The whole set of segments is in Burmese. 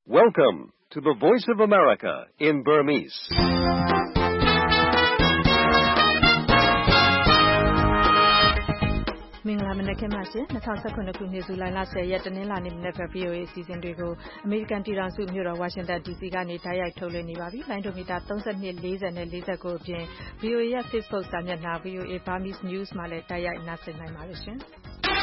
Welcome to the Voice of America in Burmese. ။မင်္ဂလာမနက်ခင်းပါရှင်2019ခုနှစ်ဇူလိုင်လ10ရက်တနင်္လာနေ့မနက်ဖက် VOA အစီအစဉ်တွေကိုအမေရိကန်ပြည်ထောင်စုမြို့တော်ဝါရှင်တန် DC ကနေတိုက်ရိုက်ထုတ်လွှင့်နေပါပြီ။လိုင်းဒိုမီတာ32 40နဲ့49အပြင် VOA ရဲ့ Facebook စာမျက်နှာ VOA Burmese News မှာလည်းတိုက်ရိုက်နားဆင်နိုင်ပါတယ်ရှင်။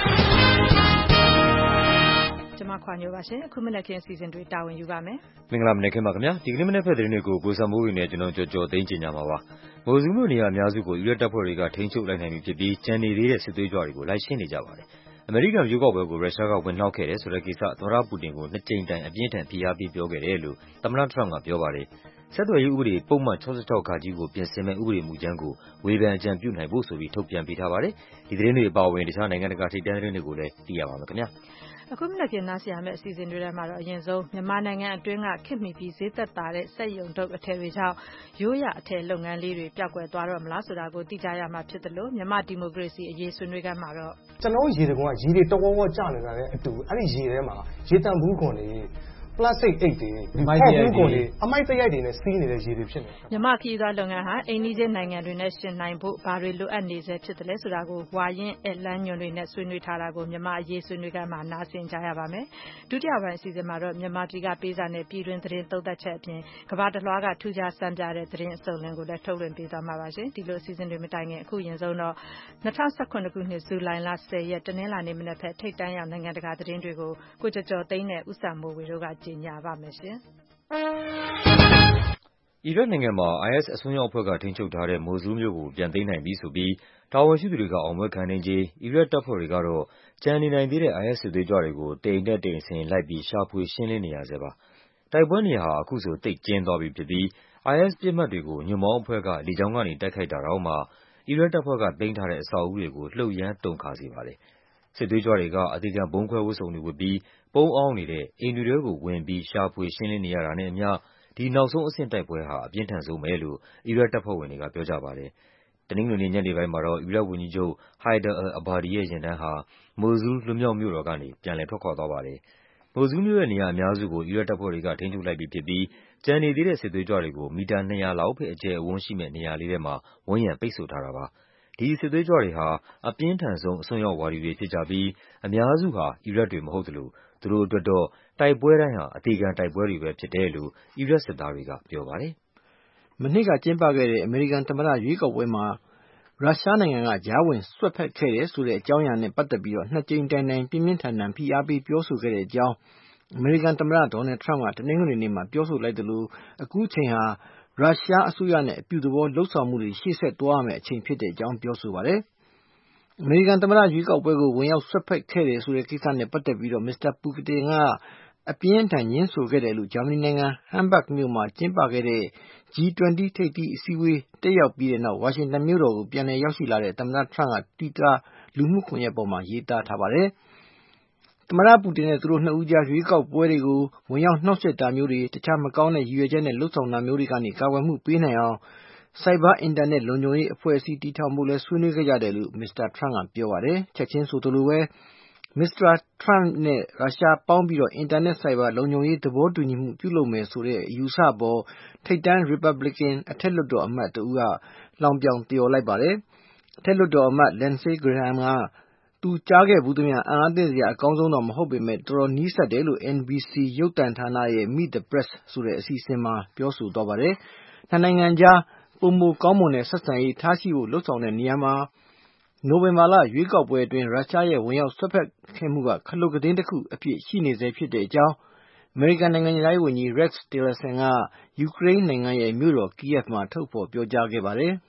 ကျွန်မခွာညိုပါရှင်အခုမနက်ခင်းအစီအစဉ်တွေတာဝန်ယူပါမယ်။မင်္ဂလာမနက်ခင်းပါခင်ဗျာ။ဒီကနေ့မနက်ဖက်သတင်းတွေကိုကိုစံမိုးဝင်းနဲ့ကျွန်တော်ကြော်သိန်းကျင်ကြပါပါ။မိုးစုမြို့နေရာအများစုကိုယူရက်တပ်ဖွဲ့တွေကထိန်းချုပ်လိုက်နိုင်ပြီဖြစ်ပြီးကျန်နေသေးတဲ့စစ်သွေးကြွတွေကိုလိုက်ရှင်းနေကြပါတယ်။အမေရိကန်ရွေးကောက်ပွဲကိုရုရှားကဝင်နှောက်ခဲ့တယ်ဆိုတဲ့ကိစ္စသမ္မတပူတင်ကိုနှစ်ကြိမ်တိုင်အပြင်းထန်ဖိအားပေးပြောခဲ့တယ်လို့သမ္မတထရမ့်ကပြောပါတယ်။ဆက်သွယ်ရေးဥပဒေပုံမှန်66ခါကြီးကိုပြင်ဆင်မဲ့ဥပဒေမူကြမ်းကိုဝေဖန်အကြံပြုနိုင်ဖို့ဆိုပြီးထုတ်ပြန်ပေးထားပါတယ်။ဒီသတင်းတွေအပါအဝင်တခြားနိုင်ငံတကာထိပ်တန်းသတင်းတွေကိုလည်းသိရပါမယ်ခင်ဗျာ။အခုမနက်ခင်းနားဆင်ရမယ့်အစီအစဉ်တွေထဲမှာတော့အရင်ဆုံးမြန်မာနိုင်ငံအတွင်းကခေတ်မီပြီးဈေးသက်သာတဲ့စက်ရုံထုတ်အထည်တွေကြောင့်ရိုးရာအထည်လုပ်ငန်းလေးတွေပျောက်ကွယ်သွားတော့မလားဆိုတာကိုသိကြရမှာဖြစ်တယ်လို့မြန်မာဒီမိုကရေစီအရေးဆွေးနွေးခန်းမှာတော့ကျွန်တော်ရေတကွန်ကရေတွေတဝဝကျနေတာနဲ့အတူအဲ့ဒီရေထဲမှာရေတံဘူးခွန်တွေပလတ်စတစ်အိတ်တွေမိုက်တရိုက်တွေအမိုက်တရိုက်တွေနဲ့စီးနေတဲ့ရေတွေဖြစ်နေတယ်မြန်မာခီးသွားလုပ်ငန်းဟာအိန္ဒိယနိုင်ငံတွေနဲ့ရှင်နိုင်ဖို့ဘာတွေလိုအပ်နေစေဖြစ်တယ်လဲဆိုတာကိုဝါရင်အလန်းညွန်တွေနဲ့ဆွေးနွေးထားတာကိုမြန်မာအရေးဆွေးနွေးခန်းမှာနားဆင်ကြရပါမယ်ဒုတိယပိုင်းအစီအစဉ်မှာတော့မြန်မာပြည်ကပေးစာနဲ့ပြည်တွင်းသတင်းသုံးသပ်ချက်အပြင်ကမ္ဘာတစ်လွှားကထူးခြားစံပြတဲ့သတင်းအစုံလင်ကိုလည်းထုတ်လွှင့်ပေးသွားမှာပါရှင်ဒီလိုအစီအစဉ်တွေမတိုင်ခင်အခုရင်ဆုံးတော့2019ခုနှစ်ဇူလိုင်လ10ရက်တနင်္လာနေ့မနက်ဖက်ထိပ်တန်းရောက်နိုင်ငံတကာသတင်းတွေကိုကိုကျော်သိန်းနဲ့ဦးစံမိုးဝေတို့ကကြီးညာပါမယ်အီရတ်နိုင်ငံမှာ IS အစွန်းရောက်အဖွဲ့ကထိန်းချုပ်ထားတဲ့မိုဆူးမြို့ကိုပြန်သိမ်းနိုင်ပြီဆိုပြီးတာဝန်ရှိသူတွေကအောင်ပွဲခံနေချိန်အီရတ်တပ်ဖွဲ့တွေကတော့ကျန်နေနိုင်သေးတဲ့ IS စစ်သွေးကြွတွေကိုတိမ်တက်တိမ်ဆင်လိုက်ပြီးရှာဖွေရှင်းလင်းနေရဆဲပါ။တိုက်ပွဲနေရာဟာအခုဆိုသိပ်ကျဉ်းသွားပြီဖြစ်ပြီး IS ပစ်မှတ်တွေကိုညွန့်ပေါင်းအဖွဲ့ကလေကြောင်းကနေတိုက်ခိုက်တာတောင်မှအီရတ်တပ်ဖွဲ့ကသိမ်းထားတဲ့အဆောက်အဦတွေကိုလှုပ်ရမ်းတုန်ခါစေပါတယ်။စစ်သွေးကြွတွေကအသေခံဗုံးခွဲဝတ်စုံတွေဝတ်ပြီးပုန်းအောင်းနေတဲ့အိမ်တွေကိုဝင်ပြီးရှာဖွေရှင်းလင်းနေရတာနဲ့အမျှဒီနောက်ဆုံးအဆင့်တိုက်ပွဲဟာအပြင်းထန်ဆုံးပဲလို့အီရတ်တပ်ဖွဲ့ဝင်တွေကပြောကြပါတယ်။တနင်္ဂနွေနေ့ညနေပိုင်းမှာတော့အီရတ်ဝန်ကြီးချုပ် Haider al-Abadi ရဲ့ယာဉ်တန်းဟာမိုဆူးလွတ်မြောက်မြို့တော်ကနေပြန်လည်ထွက်ခွာသွားပါတယ်။မိုဆူးမြို့ရဲ့နေရာအများစုကိုအီရတ်တပ်ဖွဲ့တွေကထိန်းချုပ်လိုက်ပြီဖြစ်ပြီးကျန်နေသေးတဲ့စစ်သွေးကြွတွေကိုမီတာ200လောက်ပဲအကျယ်အဝန်းရှိမယ့်နေရာလေးထဲမှာဝန်းရံပိတ်ဆို့ထားတာပါ။ဒီစစ်သွေးကြွတွေဟာအပြင်းထန်ဆုံးအစွန်းရောက်ဝါဒီတွေဖြစ်ကြပြီးအများစုဟာအီရတ်တွေမဟုတ်သလိုသူတို့အတွက်တော့တိုက်ပွဲတိုင်းဟာအသေခံတိုက်ပွဲတွေပဲဖြစ်တယ်လို့အီရတ်စစ်သားတွေကပြောပါတယ်။မနှစ်ကကျင်းပခဲ့တဲ့အမေရိကန်သမ္မတရွေးကောက်ပွဲမှာရုရှားနိုင်ငံကကြားဝင်စွက်ဖက်ခဲ့တယ်ဆိုတဲ့အကြောင်းအရာနဲ့ပတ်သက်ပြီးနှစ်ကြိမ်တိုင်တိုင်ပြင်းပြင်းထန်ထန်ဖိအားပေးပြောဆိုခဲ့တဲ့အကြောင်းအမေရိကန်သမ္မတဒေါ်နယ်ထရမ့်ကတနင်္ဂနွေနေ့မှာပြောဆိုလိုက်သလိုအခုချိန်ဟာရုရှားအစိုးရနဲ့အပြုသဘောလှုပ်ဆောင်မှုတွေရှေ့ဆက်သွားရမယ့်အချိန်ဖြစ်တဲ့အကြောင်းပြောဆိုပါတယ်။အမေရိကန်သမ္မတရွေးကောက်ပွဲကိုဝင်ရောက်စွက်ဖက်ခဲ့တယ်ဆိုတဲ့ကိစ္စနဲ့ပတ်သက်ပြီးမစ္စတာပူတင်ကအပြင်းအထန်ငြင်းဆိုခဲ့တယ်လို့ဂျာမနီနိုင်ငံဟမ်းဘဂ်မြို့မှာကျင်းပခဲ့တဲ့ G20 ထိပ်သီးအစည်းအဝေးတက်ရောက်ပြီးတဲ့နောက်ဝါရှင်တန်မြို့တော်ကိုပြန်လည်ရောက်ရှိလာတဲ့သမ္မတထရမ့်က Twitter လူမှုကွန်ရက်ပေါ်မှာရေးသားထားပါတယ်။သမ္မတပူတင်နဲ့သူတို့နှစ်ဦးကြားရွေးကောက်ပွဲတွေကိုဝင်ရောက်နှောက်ယှက်တာမျိုးတွေတခြားမကောင်းတဲ့ရည်ရွယ်ချက်နဲ့လုပ်ဆောင်တာမျိုးတွေကနေကာကွယ်မှုပေးနိုင်အောင်ဆိုက်ဘာအင်တာနက်လုံခြုံရေးအဖွဲ့အစည်းတည်ထောင်ဖို့လဲဆွေးနွေးခဲ့ကြတယ်လို့မစ္စတာထရမ့်ကပြောပါတယ်။ချက်ချင်းဆိုသလိုပဲမစ္စတာထရမ့်နဲ့ရုရှားပေါင်းပြီးအင်တာနက်ဆိုင်ဘာလုံခြုံရေးသဘောတူညီမှုပြုလုပ်မယ်ဆိုတဲ့အယူအဆအပေါ်ထိပ်တန်းရီပတ်ဘလစ်ကန်အထက်လွှတ်တော်အမတ်တဦးကလောင်ပြောင်သရော်လိုက်ပါတယ်။အထက်လွှတ်တော်အမတ် Lindsey Graham ကသူကြားခဲ့ဘူးသမျှအံ့အားသင့်စရာအကောင်းဆုံးတော့မဟုတ်ပေမဲ့တော်တော်နီးစပ်တယ်လို့ NBC ရုပ်သံဌာနရဲ့ Meet the Press ဆိုတဲ့အစီအစဉ်မှာပြောဆိုသွားပါတယ်။နှစ်နိုင်ငံကြားပိုမိုကောင်းမွန်တဲ့ဆက်ဆံရေးထားရှိဖို့လုပ်ဆောင်တဲ့နေရာမှာနိုဝင်ဘာလရွေးကောက်ပွဲအတွင်းရုရှားရဲ့ဝင်ရောက်စွက်ဖက်ခဲ့မှုကခလုတ်ကတင်းတစ်ခုအဖြစ်ရှိနေဆဲဖြစ်တဲ့အကြောင်းအမေရိကန်နိုင်ငံခြားရေးဝန်ကြီး Rex Tillerson ကယူကရိန်းနိုင်ငံရဲ့မြို့တော် Kyiv မှာထုတ်ဖော်ပြောကြားခဲ့ပါတယ်။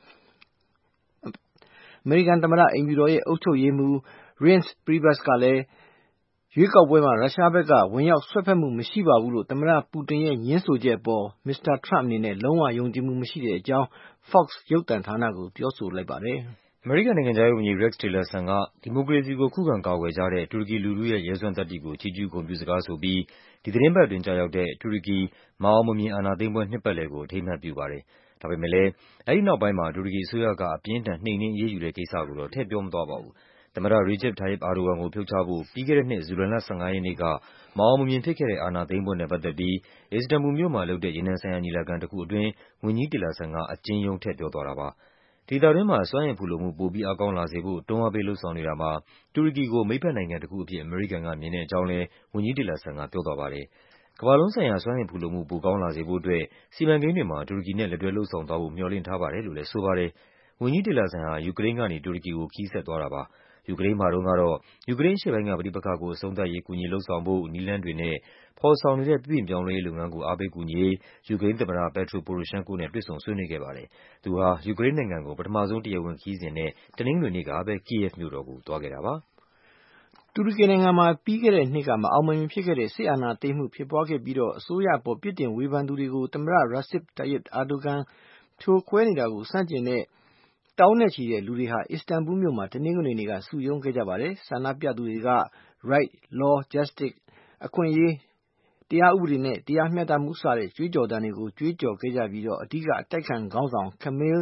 အမေရိကန်သမ္မတအိမ်ဖြူတော်ရဲ့အုပ်ချုပ်ရေးမှူး Reince Priebus ကလည်းရွေးကောက်ပွဲမှာရုရှားဘက်ကဝင်ရောက်စွက်ဖက်မှုမရှိပါဘူးလို့သမ္မတပူတင်ရဲ့ညင်းဆိုချက်အပေါ်မစ္စတာထရမ့်အနေနဲ့လုံးဝယုံကြည်မှုမရှိတဲ့အကြောင်း Fox ရုပ်သံဌာနကိုပြောဆိုလိုက်ပါတယ်။အမေရိကန်နိုင်ငံခြားရေးဝန်ကြီး Rex Tillerson ကဒီမိုကရေစီကိုခုခံကာကွယ်ကြတဲ့တူရကီလူထုရဲ့ရဲစွမ်းသတ္တိကိုချီးကျူးဂုဏ်ပြုစကားဆိုပြီးဒီသီတင်းပတ်အတွင်းကျရောက်တဲ့တူရကီမအောင်မမြင်အာဏာသိမ်းပွဲနှစ်ပတ်လည်ကိုအထိမ်းအမှတ်ပြုပါတယ်။ဒါပေမဲ့လည်းအဲဒီနောက်ပိုင်းမှာတူရကီအစိုးရကအပြင်းထန်နှိမ်နင်းအရေးယူတဲ့ကိစ္စကိုတော့ထည့်ပြောမသွားပါဘူး။သမ္မတ Recep Tayyip Erdogan ကိုဖြုတ်ချဖို့ ပြီးခဲ့တဲ့နှစ် ဇူလိုင်လ 15 ရက်နေ့က မအောင်မမြင်ဖြစ်ခဲ့တဲ့ အာဏာသိမ်းပွဲနဲ့ပတ်သက်ပြီး အစ္စတန်ဘူလ်မြို့မှာလုပ်တဲ့ ရေနံဆိုင်ရာညီလာခံတခုအတွင်း ဝန်ကြီး Tillerson က အကျဉ်းရုံး ထည့်ပြောသွားတာပါ။ ဒေသတွင်းမှာ စွမ်းအင်ဖူလုံမှု ပိုပြီးအားကောင်းလာစေဖို့ တွန်းအားပေးလုပ်ဆောင်နေတာမှာ တူရကီကို မိတ်ဘက်နိုင်ငံတခုအဖြစ် အမေရိကန်က မြင်တဲ့အကြောင်းလည်း ဝန်ကြီး Tillerson ကပြောသွားပါတယ်။ ကမ္ဘာလုံးဆိုင်ရာ စွမ်းအင်ဖူလုံမှု ပိုကောင်းလာစေဖို့အတွက် စီမံကိန်းတွေမှာ တူရကီနဲ့ လက်တွဲလုပ်ဆောင်သွားဖို့ မျှော်လင့်ထားပါတယ်လို့လည်း ဆိုပါတယ်။ ဝန်ကြီး Tillerson ဟာ ယူကရိန်းကနေ တူရကီကို ခရီးဆက်သွားတာပါ။ ယူကရိန်းမှာတုန်းကတော့ ယူကရိန်းအရှေ့ပိုင်းက ပဋိပက္ခကို အဆုံးသတ်ရေး ကူညီလုပ်ဆောင်ဖို့ နည်းလမ်းတွေနဲ့ ဖော်ဆောင်နေတဲ့ ပြုပြင်ပြောင်းလဲရေးလုပ်ငန်းကို အားပေးကူညီရေး ယူကရိန်းသမ္မတ Petro Poroshenko နဲ့ တွေ့ဆုံဆွေးနွေးခဲ့ပါတယ်။ သူဟာ ယူကရိန်းနိုင်ငံကို ပထမဆုံး တရားဝင်ခရီးစဉ်နဲ့ တနင်္ဂနွေနေ့ကပဲ ကိယက်ဗ်မြို့တော်ကို သွားခဲ့တာပါ။ တူရကီနိုင်ငံမှာ ပြီးခဲ့တဲ့နှစ်က မအောင်မမြင်ဖြစ်ခဲ့တဲ့ စစ်အာဏာသိမ်းမှုဖြစ်ပွားခဲ့ပြီးတော့ အစိုးရအပေါ် ပြစ်တင်ဝေဖန်သူတွေကို သမ္မတ Recep Tayyip Erdogan ဖြိုခွဲနေတာကို ဆန့်ကျင်တဲ့ သောင်းနဲ့ချီတဲ့လူတွေဟာ အစ္စတန်ဘူလ်မြို့မှာ တနင်္ဂနွေနေ့က စုရုံးခဲ့ကြပါတယ်။ ဆန္ဒပြသူတွေက Right, Law, Justice အခွင့်အရေး၊ တရားဥပဒေနဲ့ တရားမျှတမှု စတဲ့ ကြွေးကြော်သံတွေကို ကြွေးကြော်ခဲ့ကြပြီးတော့ အဓိက အတိုက်အခံခေါင်းဆောင် Kemal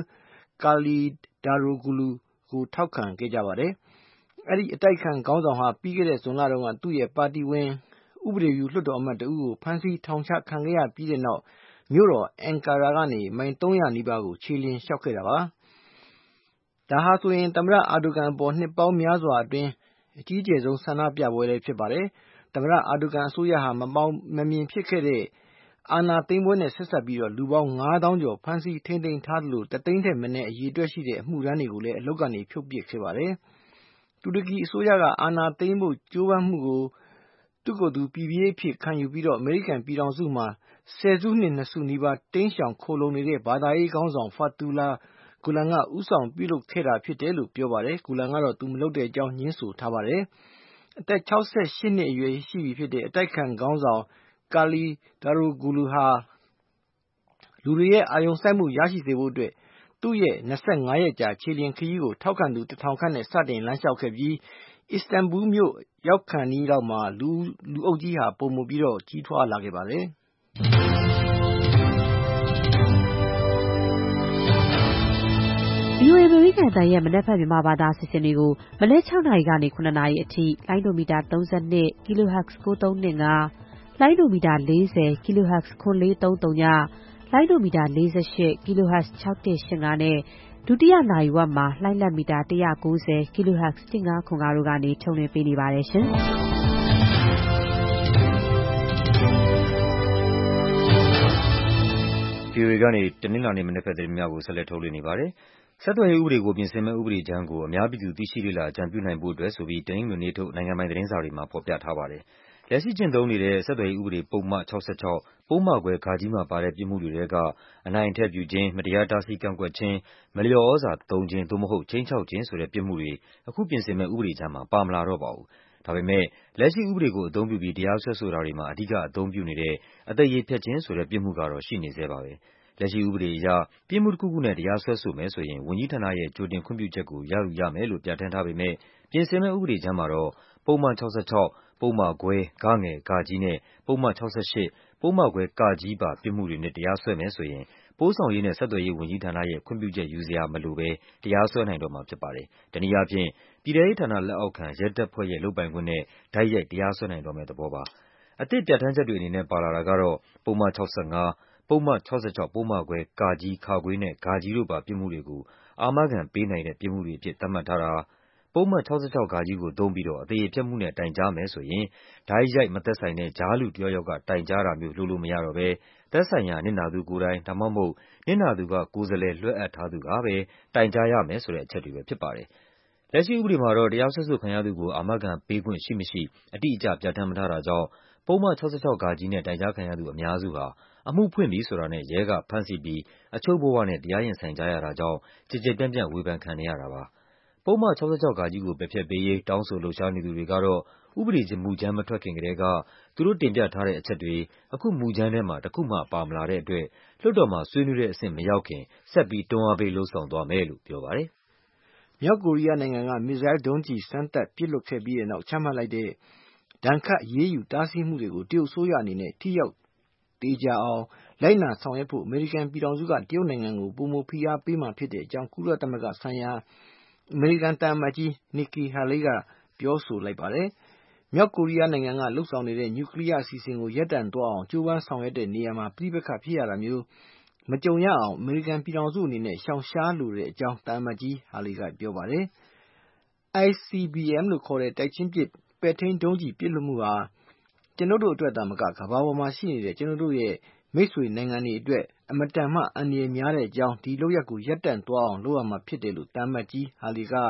Kılıçdaroğlu ကို ထောက်ခံခဲ့ကြပါတယ်။ အဲဒီအတိုက်အခံခေါင်းဆောင်ဟာ ပြီးခဲ့တဲ့ ဇွန်လတုန်းက သူ့ရဲ့ပါတီဝင် ဥပဒေပြုလွှတ်တော်အမတ်တဦးကို ဖမ်းဆီးထောင်ချခံခဲ့ရပြီးတဲ့နောက် မြို့တော် Ankara ကနေ မိုင် ၃၀၀ နီးပါးကို ခြေလျင်လျှောက်ခဲ့တာပါ။ ဒါဟာဆိုရင် သမ္မတ Erdogan အပေါ် နှစ်ပေါင်းများစွာအတွင်း အကြီးကျယ်ဆုံး ဆန္ဒပြပွဲလည်းဖြစ်ပါတယ်။ သမ္မတ Erdogan အစိုးရဟာ မအောင်မမြင်ဖြစ်ခဲ့တဲ့ အာဏာသိမ်းပွဲနဲ့ ဆက်စပ်ပြီး လူပေါင်း ၅ သောင်းကျော် ဖမ်းဆီးထိန်းသိမ်းထားသလို ၁ သိန်းထက်မနည်း အရေအတွက်ရှိတဲ့ အမှုထမ်းတွေကိုလည်း အလုပ်ကနေ ဖြုတ်ပစ်ခဲ့ပါတယ်။ တူရကီအစိုးရက အာဏာသိမ်းဖို့ ကြိုးပမ်းမှုကို သူ့ကိုယ်သူ ပြည်ပြေးအဖြစ်ခံယူပြီးတော့ အမေရိကန်ပြည်ထောင်စုမှာ ဆယ်စုနှစ် ၂ စုနီးပါး တိမ်းရှောင်ခိုလှုံနေတဲ့ ဘာသာရေးခေါင်းဆောင် Fethullah Gulen က ဦးဆောင်ပြုလုပ်ခဲ့တာဖြစ်တယ်လို့ ပြောပါတယ်။ Gulen ကတော့ သူမလုပ်တဲ့အကြောင်း ငြင်းဆိုထားပါတယ်။ အသက် ၆၈ နှစ်အရွယ်ရှိပြီဖြစ်တဲ့ အတိုက်အခံခေါင်းဆောင် Kılıçdaroğlu ဟာ လူတွေရဲ့ အာရုံစိုက်မှုရရှိစေဖို့အတွက် သူ့ရဲ့ ၂၅ ရက်ကြာ ခြေလျင်ခရီးကို ထောက်ခံသူ ၁,၀၀၀ ခန့်နဲ့ စတင်လမ်းလျှောက်ခဲ့ပြီး အစ္စတန်ဘူလ်မြို့ရောက်ခါနီးလောက်မှာ လူအုပ်ကြီးဟာ ပိုမိုကြီးထွားလာခဲ့ပါတယ်။ VOA အမေရိကန်အသံရဲ့ မနက်ဖြန်မြန်မာဘာသာအစီအစဉ်တွေကို မနက် 6 နာရီကနေ 7 နာရီအထိ လိုင်းဒိုမီတာ 32 kHz 9325 လိုင်းဒိုမီတာ 40 kHz 9430 ည လိုင်းဒိုမီတာ 48 kHz 6185 နဲ့ ဒုတိယနာရီဝက်မှာ လှိုင်းလတ်မီတာ 190 kHz 1505 တို့ကနေ ထုတ်လွှင့်ပေးနေပါတယ်ရှင်။ VOA ကနေ တနင်္လာနေ့မနက်ဘက်သတင်းများကို ဆက်လက်ထုတ်လွှင့်နေပါတယ်။ ဆက်သွယ်ရေးဥပဒေကို ပြင်ဆင်မယ့် ဥပဒေကြမ်းကို အများပြည်သူ သိရှိလေ့လာ အကြံပြုနိုင်ဖို့အတွက်ဆိုပြီး တနင်္ဂနွေနေ့ထုတ် နိုင်ငံပိုင်သတင်းစာတွေမှာ ဖော်ပြထားပါတယ်။ လက်ရှိကျင့်သုံးနေတဲ့ ဆက်သွယ်ရေးဥပဒေပုဒ်မ ၆၆ ပုဒ်မခွဲ (ဃ) မှာပါတဲ့ ပြစ်မှုတွေထဲက အနိုင်အထက်ပြုခြင်း၊ မတရား တားဆီးကန့်ကွက်ခြင်း၊ မလျော်ဩဇာသုံးခြင်း သို့မဟုတ် ခြိမ်းခြောက်ခြင်းဆိုတဲ့ ပြစ်မှုတွေ အခုပြင်ဆင်မယ့် ဥပဒေကြမ်းမှာ ပါမလာတော့ပါဘူး။ ဒါပေမယ့် လက်ရှိဥပဒေကို အသုံးပြုပြီး တရားစွဲဆိုတာတွေမှာ အဓိကအသုံးပြုနေတဲ့ အသရေဖျက်ခြင်းဆိုတဲ့ ပြစ်မှုကတော့ ရှိနေဆဲပါပဲ။ လက်ရှိဥပဒေအရ ပြစ်မှုတခုခုနဲ့ တရားစွဲဆိုမယ်ဆိုရင် ဝန်ကြီးဌာနရဲ့ ကြိုတင်ခွင့်ပြုချက်ကို ရယူရမယ်လို့ ပြဌာန်းထားပေမယ့် ပြင်ဆင်မယ့်ဥပဒေကြမ်းမှာတော့ ပုဒ်မ ၆၆၊ ပုဒ်မခွဲ (ဃ) (ဃ) နဲ့ ပုဒ်မ ၆၈ ပုဒ်မခွဲ (က) ပါ ပြစ်မှုတွေနဲ့ တရားစွဲမယ်ဆိုရင် ပို့ဆောင်ရေးနဲ့ ဆက်သွယ်ရေးဝန်ကြီးဌာနရဲ့ ခွင့်ပြုချက်ယူစရာမလိုဘဲ တရားစွဲနိုင်တော့မှာဖြစ်ပါတယ်။ တနည်းအားဖြင့် ပြည်ထဲရေးဌာနလက်အောက်ခံ ရဲတပ်ဖွဲ့ရဲ့ လုပ်ပိုင်ခွင့်နဲ့ တိုက်ရိုက် တရားစွဲနိုင်တော့မယ့်သဘောပါ။ အသစ်ပြဌာန်းချက်တွေအနေနဲ့ ပါလာတာကတော့ ပုဒ်မ ၆၅၊ ပုဒ်မ ၆၆ ပုဒ်မခွဲ (က) (ခ) နဲ့ (ဃ) တို့ပါ ပြစ်မှုတွေကို အာမခံပေးနိုင်တဲ့ ပြစ်မှုတွေအဖြစ် သတ်မှတ်ထားတာ၊ ပုဒ်မ ၆၆ (ဃ) ကိုသုံးပြီးတော့ အသရေဖျက်မှုနဲ့ တိုင်ကြားမယ်ဆိုရင် တိုက်ရိုက်မသက်ဆိုင်တဲ့ ကြားလူတယောက်ယောက်က တိုင်ကြားတာမျိုး လုပ်လို့မရတော့ဘဲ သက်ဆိုင်ရာ နစ်နာသူကိုယ်တိုင် ဒါမှမဟုတ် နစ်နာသူက ကိုယ်စားလှယ်လွှဲအပ်ထားသူကပဲ တိုင်ကြားရမယ်ဆိုတဲ့ အချက်တွေပဲဖြစ်ပါတယ်။ လက်ရှိဥပဒေမှာတော့ တရားစွဲဆိုခံရသူကို အာမခံပေးခွင့်ရှိမရှိ အတိအကျ ပြဌာန်းမထားတာကြောင့် ပုဒ်မ ၆၆ (ဃ) နဲ့ တိုင်ကြားခံရသူအများစုဟာ အမှုဖွင့်ပြီဆိုတာနဲ့ ရဲကဖမ်းဆီးပြီး အချုပ်ဘဝနဲ့ တရားရင်ဆိုင်ကြရတာကြောင့် ကျယ်ကျယ်ပြန့်ပြန့် ဝေဖန်ခံနေရတာပါ။ ပုဒ်မ ၆၆ (ဃ) ကို ပယ်ဖျက်ပေးရေး တောင်းဆိုလှုပ်ရှားနေသူတွေကတော့ ဥပဒေမူကြမ်းမထွက်ခင်ကတည်းက သူတို့တင်ပြထားတဲ့အချက်တွေ အခုမူကြမ်းထဲမှာ တခုမှပါမလာတဲ့အတွက် လွှတ်တော်မှာ ဆွေးနွေးတဲ့အဆင့်မရောက်ခင် ဆက်ပြီး တွန်းအားပေးလုပ်ဆောင်သွားမယ်လို့ ပြောပါတယ်။ မြောက်ကိုရီးယားနိုင်ငံက မစ်ဇိုင်းဒုံးကျည် စမ်းသပ်ပစ်လွှတ်ခဲ့ပြီးတဲ့နောက် ချမှတ်လိုက်တဲ့ ဒဏ်ခတ်အရေးယူတားဆီးမှုတွေကို တရုတ်အစိုးရအနေနဲ့ ထိရောက်သေချာအောင် လိုက်နာဆောင်ရွက်ဖို့ အမေရိကန်ပြည်ထောင်စုက တရုတ်နိုင်ငံကို ပိုမိုဖိအားပေးမှာဖြစ်တဲ့အကြောင်း ကုလသမဂ္ဂဆိုင်ရာအမေရိကန်သံအမတ်ကြီး Nikki Haley ကပြောဆိုလိုက်ပါတယ်။ မြောက်ကိုရီးယားနိုင်ငံကလုပ်ဆောင်နေတဲ့နျူကလ িয়াးအစီအစဉ်ကိုရပ်တန့်သွားအောင်ကြိုးပမ်းဆောင်ရွက်တဲ့နေရာမှာပဋိပက္ခဖြစ်ရတာမျိုးမကြုံရအောင်အမေရိကန်ပြည်ထောင်စုအနေနဲ့ရှောင်ရှားလိုတဲ့အကြောင်းသံအမတ်ကြီး Haley ကပြောပါတယ်။ ICBM လို့ခေါ်တဲ့တိုက်ချင်းပစ်ပဲ့ထိန်းဒုံးကျည်ပစ်လွှတ်မှုဟာကျွန်ုပ်တို့အတွက်သာမကကမ္ဘာပေါ်မှာရှိနေတဲ့ကျွန်ုပ်တို့ရဲ့မိတ်ဆွေနိုင်ငံတွေအတွက်အင်မတန်မှအန္တရာယ်များတဲ့အကြောင်းဒီလုပ်ရပ်ကိုရပ်တန့်သွားအောင်လုပ်ရမှာဖြစ်တယ်လို့သံအမတ်ကြီး Haley က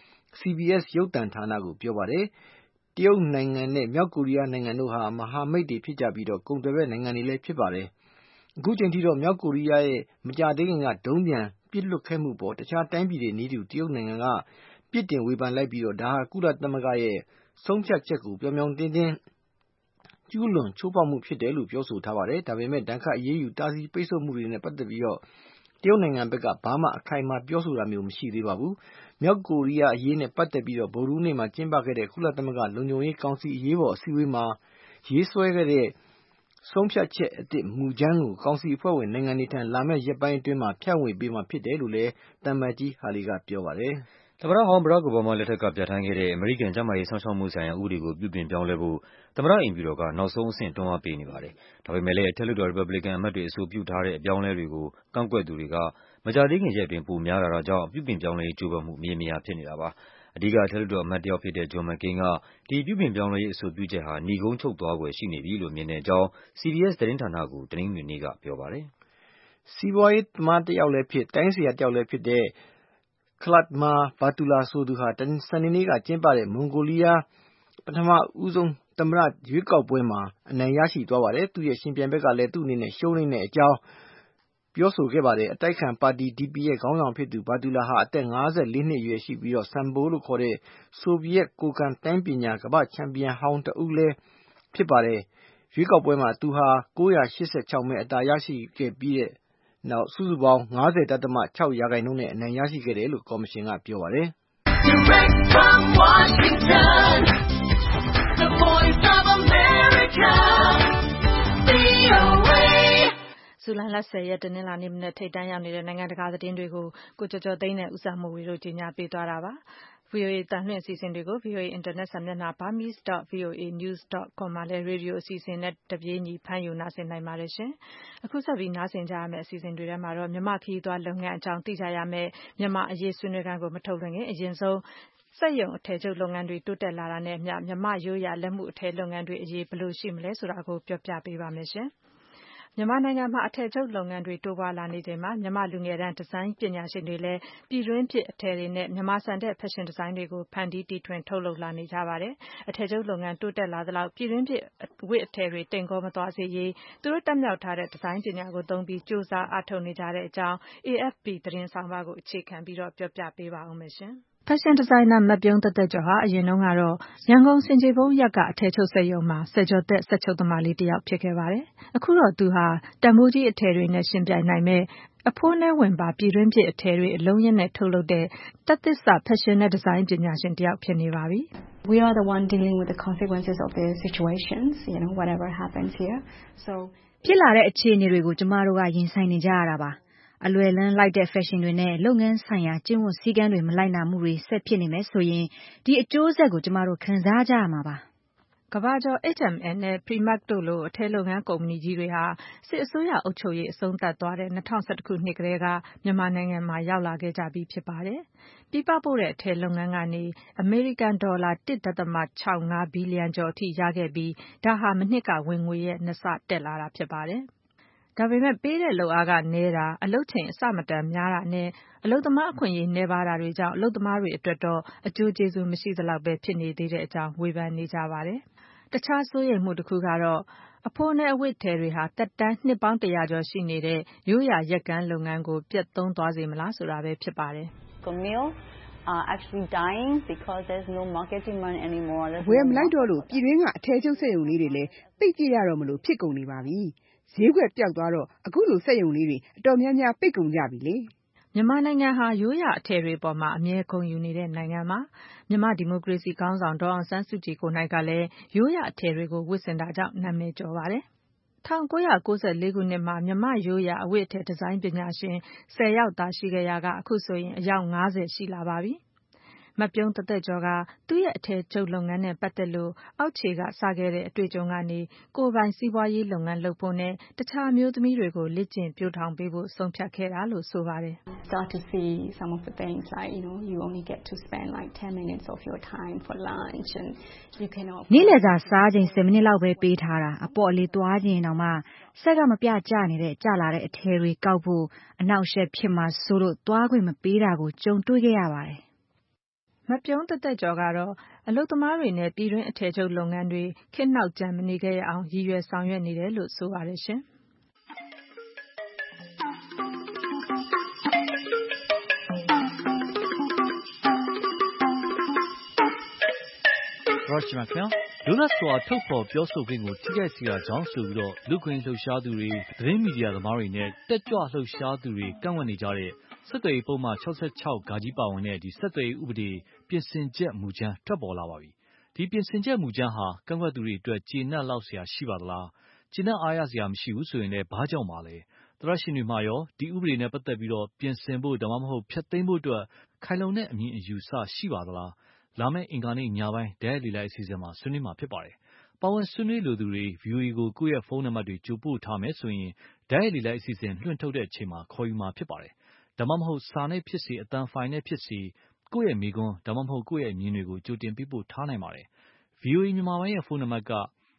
CBS ရုပ်သံဌာနကိုပြောပါတယ်။တရုတ်နိုင်ငံနဲ့မြောက်ကိုရီးယားနိုင်ငံတို့ဟာမဟာမိတ်တွေဖြစ်ကြပြီးကုန်သွယ်ဘက်နိုင်ငံတွေလည်းဖြစ်ပါတယ်။အခုချိန်ထိတော့မြောက်ကိုရီးယားရဲ့မကြာသေးခင်ကဒုံးပျံပစ်လွှတ်ခဲ့မှုပေါ်တခြားတိုင်းပြည်တွေနည်းတူတရုတ်နိုင်ငံကပြစ်တင်ဝေဖန်လိုက်ပြီးဒါဟာကုလသမဂ္ဂရဲ့ဆုံးဖြတ်ချက်ကိုပြောင်ပြောင်တင်းတင်းကျူးလွန်ချိုးဖောက်မှုဖြစ်တယ်လို့ပြောဆိုထားပါတယ်။ဒါပေမဲ့ဒဏ်ခတ်အရေးယူတားဆီးပိတ်ဆို့မှုတွေနဲ့ပတ်သက်ပြီးတရုတ်နိုင်ငံဘက်ကဘာမှအခိုင်အမာပြောဆိုတာမျိုးမရှိသေးပါဘူး။မြောက်ကိုရီးယားအရေးနဲ့ပတ်သက်ပြီးဗုဒ္ဓဟူးနေ့မှာကျင်းပခဲ့တဲ့ကုလသမဂ္ဂလုံခြုံရေးကောင်စီအရေးပေါ်အစည်းအဝေးမှာရေးဆွဲခဲ့တဲ့ဆုံးဖြတ်ချက်အသစ်မူကြမ်းကိုကောင်စီအဖွဲ့ဝင်နိုင်ငံတွေထံလာမယ့်ရက်ပိုင်းအတွင်းဖြန့်ဝေပေးမှာဖြစ်တယ်လို့လည်းသံအမတ်ကြီး Haley ကပြောပါတယ်။သမ္မတဟောင်း Barack Obama လက်ထက်ကပြဋ္ဌာန်းခဲ့တဲ့အမေရိကန်ကျန်းမာရေးစောင့်ရှောက်မှုဆိုင်ရာဥပဒေကိုပြုပြင်ပြောင်းလဲဖို့သမ္မတအိမ်ဖြူတော်ကနောက်ဆုံးအဆင့်တွန်းအားပေးနေပါတယ်။ဒါပေမဲ့လည်းအထက်လွှတ်တော်ရီပတ်ဘလီကန်အမတ်တွေအဆိုပြုထားတဲ့အပြောင်းအလဲတွေကိုကန့်ကွက်သူတွေကမကြာသေးခင်ရက်အတွင်းပိုများလာတာကြောင့်ပြုပြင်ပြောင်းလဲရေးကြိုးပမ်းမှုမရေမရာဖြစ်နေတာပါ။အဓိကအထက်လွှတ်တော်အမတ်တယောက်ဖြစ်တဲ့ John McCain ကဒီပြုပြင်ပြောင်းလဲရေးအဆိုပြုချက်ဟာနိဂုံးချုပ်သွားဖွယ်ရှိနေပြီလို့မြင်တဲ့အကြောင်း CBS သတင်းဌာနကိုတနင်္ဂနွေနေ့ကပြောပါတယ်။စီးပွားရေးသမားတယောက်လည်းဖြစ်တိုင်းဆရာတယောက်လည်းဖြစ်တဲ့ Vladimir Batula ဆိုသူဟာစနေနေ့ကကျင်းပတဲ့မွန်ဂိုလီးယားပထမဆုံးသမ္မတရွေးကောက်ပွဲမှာအနိုင်ရရှိသွားပါတယ်။သူ့ရဲ့ရှင်ပြိုင်ဘက်ကလည်းသူ့အနေနဲ့ရှုံးနိမ့်တဲ့အကြောင်းပြောဆိုခဲ့ပါတယ်။အတိုက်အခံပါတီ DP ရဲ့ခေါင်းဆောင်ဖြစ်သူ Batula ဟာအသက်54နှစ်အရွယ်ရှိပြီးSambo လို့ခေါ်တဲ့ဆိုဗီယက်ကိုယ်ခံတိုင်းပညာကမ္ဘာ့ချန်ပီယံဟောင်းတဦးလည်းဖြစ်ပါတယ်။ရွေးကောက်ပွဲမှာသူဟာ986မဲအသာရရှိခဲ့ပြီးနောက်စုစုပေါင်း 50.6 ရာခိုင်နှုန်းနဲ့အနိုင်ရရှိခဲ့တယ်လို့ကော်မရှင်ကပြောပါတယ်။ Direct from Washington, the voice of America, VOA ဇူလိုင်လ 10 ရက်တနင်္လာနေ့မနက်ထိပ်တန်းရောက်နေတဲ့နိုင်ငံတကာသတင်းတွေကိုကိုကျော်ကျော်သိန်းနဲ့ဦးဆောင်မိုးဝေတို့ကြီးညာပေးသွားတာပါ။ VOA တန်လှည့်အစီအစဉ်တွေကို VOA အင်တာနက်စာမျက်နှာ burmese.voanews.com မှာလည်းရေဒီယိုအစီအစဉ်နဲ့တပြေးညီဖမ်းယူနားဆင်နိုင်ပါတယ်ရှင်။အခုဆက်ပြီးနားဆင်ကြရမယ့်အစီအစဉ်တွေထဲမှာတော့မြန်မာခရီးသွားလုပ်ငန်းအကြောင်းသိကြရမယ့်မြန်မာအရေးဆွေးနွေးခန်းကိုမထုတ်လွှင့်ခင်အရင်ဆုံးစက်ရုံအထည်ချုပ်လုပ်ငန်းတွေတိုးတက်လာတာနဲ့အမျှမြန်မာရိုးရာလက်မှုအထည်လုပ်ငန်းတွေအရေးဘယ်လိုရှိမလဲဆိုတာကိုပြောပြပေးပါမယ်ရှင်။မြန်မာနိုင်ငံမှာအထည်ချုပ်လုပ်ငန်းတွေတိုးပွားလာနေချိန်မှာမြန်မာလူငယ်တန်းဒီဇိုင်းပညာရှင်တွေလည်းပြည်တွင်းဖြစ်အထည်တွေနဲ့မြန်မာဆန်တဲ့ဖက်ရှင်ဒီဇိုင်းတွေကိုဖန်တီးတီထွင်ထုတ်လုပ်လာနေကြပါတယ်။အထည်ချုပ်လုပ်ငန်းတိုးတက်လာသလောက်ပြည်တွင်းဖြစ်ဝတ်အထည်တွေတိမ်ကောမသွားစေရေးသူတို့တက်မြောက်ထားတဲ့ဒီဇိုင်းပညာကိုသုံးပြီးကြိုးစားအားထုတ်နေကြတဲ့အကြောင်း AFP သတင်းဆောင်းပါးကိုအခြေခံပြီးပြောပြပေးပါဦးမယ်ရှင်။ဖက်ရှင်ဒီဇိုင်နာမပြုံးသက်သက်ကျော်ဟာအရင်တုန်းကတော့ရန်ကုန်ဆင်ခြေဖုံးရပ်ကအထည်ချုပ်စက်ရုံမှာဆယ်ကျော်သက်စက်ချုပ်သမားလေးတယောက်ဖြစ်ခဲ့ပါတယ်။အခုတော့သူဟာတန်ဖိုးကြီးအထည်တွေနဲ့ယှဉ်ပြိုင်နိုင်မဲ့အဖိုးနဲ့ဝင်ပါပြည်တွင်းဖြစ်အထည်တွေအလုံးရင်းနဲ့ထုတ်လုပ်တဲ့တက်သစ္စာဖက်ရှင်နဲ့ဒီဇိုင်းပညာရှင်တယောက်ဖြစ်နေပါပြီ။ We are the one dealing with the consequences of the situations, whatever happens here. So ဖြစ်လာတဲ့အခြေအနေတွေကိုကျမတို့ကရင်ဆိုင်နေကြရတာပါ။အလွယ်လန်းလိုက်တဲ့ဖက်ရှင်တွေနဲ့လုပ်ငန်းဆိုင်ရာကျင့်ဝတ်စည်းကမ်းတွေမလိုက်နာမှုတွေဆက်ဖြစ်နေမယ်ဆိုရင်ဒီအကျိုးဆက်ကိုကျမတို့ခံစားကြရမှာပါကမ္ဘာကျော် H&M နဲ့ Primark တို့လိုအထည်လုပ်ငန်းကုမ္ပဏီကြီးတွေဟာစစ်အစိုးရအုပ်ချုပ်ရေးအဆုံးသတ်သွားတဲ့2011ခုနှစ်ကတည်းကမြန်မာနိုင်ငံမှာရောက်လာခဲ့ကြပြီးဖြစ်ပါတယ်။ပြည်ပပို့တဲ့အထည်လုပ်ငန်းကနေအမေရိကန်ဒေါ်လာ 1.65 ဘီလီယံကျော်အထိရခဲ့ပြီးဒါဟာမနှစ်ကဝင်ငွေရဲ့2ဆတက်လာတာဖြစ်ပါတယ်။ဒါပေမဲ့ပေးတဲ့လုပ်အားကနည်းတာအလုပ်ချိန်အဆမတန်များတာနဲ့အလုပ်သမားအခွင့်အရေးနည်းပါးတာတွေကြောင့်အလုပ်သမားတွေအတွက်တော့အကျိုးကျေးဇူးမရှိသလောက်ပဲဖြစ်နေသေးတဲ့အကြောင်းဝေဖန်နေကြပါတယ်။တခြားစိုးရိမ်မှုတစ်ခုကတော့အဖိုးနဲ့အဝတ်ထည်တွေဟာတက်တန်းနှစ်ပေါင်း100ကျော်ရှိနေတဲ့ရိုးရာရက်ကန်းလုပ်ငန်းကိုပြတ်သုံးသွားစေမလားဆိုတာပဲဖြစ်ပါတယ်။ actually dying because there's no market demand anymore. ဝယ်မလိုက်တော့လို့ပြည်တွင်းကအထည်ချုပ်စက်ရုံလေးတွေလည်းပိတ်ကြရတော့မလို့ဖြစ်ကုန်နေပါပြီ။ဈေးကွက်ပျောက်သွားတော့အခုလိုစက်ရုံလေးတွေအတော်များများပိတ်ကုန်ကြပြီလေ။မြန်မာနိုင်ငံဟာရိုးရာအထည်တွေပေါ်မှာအမြဲဂုဏ်ယူနေတဲ့နိုင်ငံမှာမြန်မာဒီမိုကရေစီခေါင်းဆောင်ဒေါ်အောင်ဆန်းစုကြည်ကိုယ်၌ကလည်းရိုးရာအထည်တွေကိုဝတ်ဆင်တာကြောင့်နာမည်ကျော်ပါတယ်။1994ခုနှစ်မှာမြန်မာရိုးရာအဝတ်အထည်ဒီဇိုင်းပညာရှင်10ယောက်သာရှိခဲ့ရာကအခုဆိုရင်အယောက်90ရှိလာပါပြီ။မပြုံးသက်သက်ကျော်ကသူ့ရဲ့အထည်ချုပ်လုပ်ငန်းနဲ့ပတ်သက်လို့အောက်ခြေကစခဲ့တဲ့အတွေ့အကြုံကနေကိုယ်ပိုင်စီးပွားရေးလုပ်ငန်းလုပ်ဖို့နဲ့တခြားအမျိုးသမီးတွေကိုလေ့ကျင့်ပျိုးထောင်ပေးဖို့ဆုံးဖြတ်ခဲ့တာလို့ဆိုပါတယ်။ Start to see some of the things like you only get to spend like 10 minutes of your time for lunch and you cannot နေ့လည်စာစားချိန်10မိနစ်လောက်ပဲပေးထားတာအပေါ့အလေးသွားခြင်းတောင်မှဆက်ကမပြကျနေတဲ့ကျလာတဲ့အထည်တွေကောက်ဖို့အနောက်ရှက်ဖြစ်မှဆိုလို့သွားခွင့်မပေးတာကိုကြုံတွေ့ခဲ့ရပါတယ်မပြုံးသက်သက်ကျော်ကတော့အလုပ်သမားတွေနဲ့ပြည်တွင်းအထည်ချုပ်လုပ်ငန်းတွေခေတ်နောက်ကျန်မနေခဲ့ရအောင်ရည်ရွယ်ဆောင်ရွက်နေတယ်လို့ဆိုပါတယ်ရှင်။ Rush မှာခင်ဗျာလူလက်စွာထုတ်ဖော်ပြောဆိုခွင့်ကိုထိခိုက်စေတာကြောင့်ဆိုပြီးတော့လူခွင့်လှုပ်ရှားသူတွေသတင်းမီဒီယာသမားတွေနဲ့တက်ကြွလှုပ်ရှားသူတွေကန့်ကွက်နေကြတဲ့ဆက်သွယ်ရေးပုံမှန်66ဂါကြီးပါဝင်တဲ့ဒီဆက်သွယ်ရေးဥပဒေပြင်ဆင်ချက်မူကြမ်းထွက်ပေါ်လာပါပြီဒီပြင်ဆင်ချက်မူကြမ်းဟာကန့်ကွက်သူတွေအတွက်ကျေနပ်လောက်เสียရှိပါသလားကျေနပ်အားရစရာမရှိဘူးဆိုရင်လည်းဘာကြောင့်ပါလဲသရရှင်တွေမှာရောဒီဥပဒေနဲ့ပတ်သက်ပြီးတော့ပြင်ဆင်ဖို့ဒါမှမဟုတ်ဖျက်သိမ်းဖို့အတွက်ခိုင်လုံတဲ့အမြင်အယူဆရှိပါသလားလာမယ့်အင်္ဂါနေ့ညပိုင်းဒဲလီလိုက်အစီအစဉ်မှာဆွေးနွေးမှာဖြစ်ပါတယ်။ပါဝင်ဆွေးနွေးလိုသူတွေ VOA ကိုကိုယ့်ရဲ့ဖုန်းနံပါတ်တွေကြိုပို့ထားမယ်ဆိုရင်ဒဲလီလိုက်အစီအစဉ်လွှင့်ထုတ်တဲ့အချိန်မှာခေါ်ယူမှာဖြစ်ပါတယ်။ဒါမှမဟုတ်စာနဲ့ဖြစ်စေအသံဖိုင်နဲ့ဖြစ်စေကိုယ့်ရဲ့မိကွန်းဒါမှမဟုတ်ကိုယ့်ရဲ့အမြင်တွေကိုကြိုတင်ပေးပို့ထားနိုင်ပါတယ်။ VOA မြန်မာပိုင်းရဲ့ဖုန်းနံပါတ်က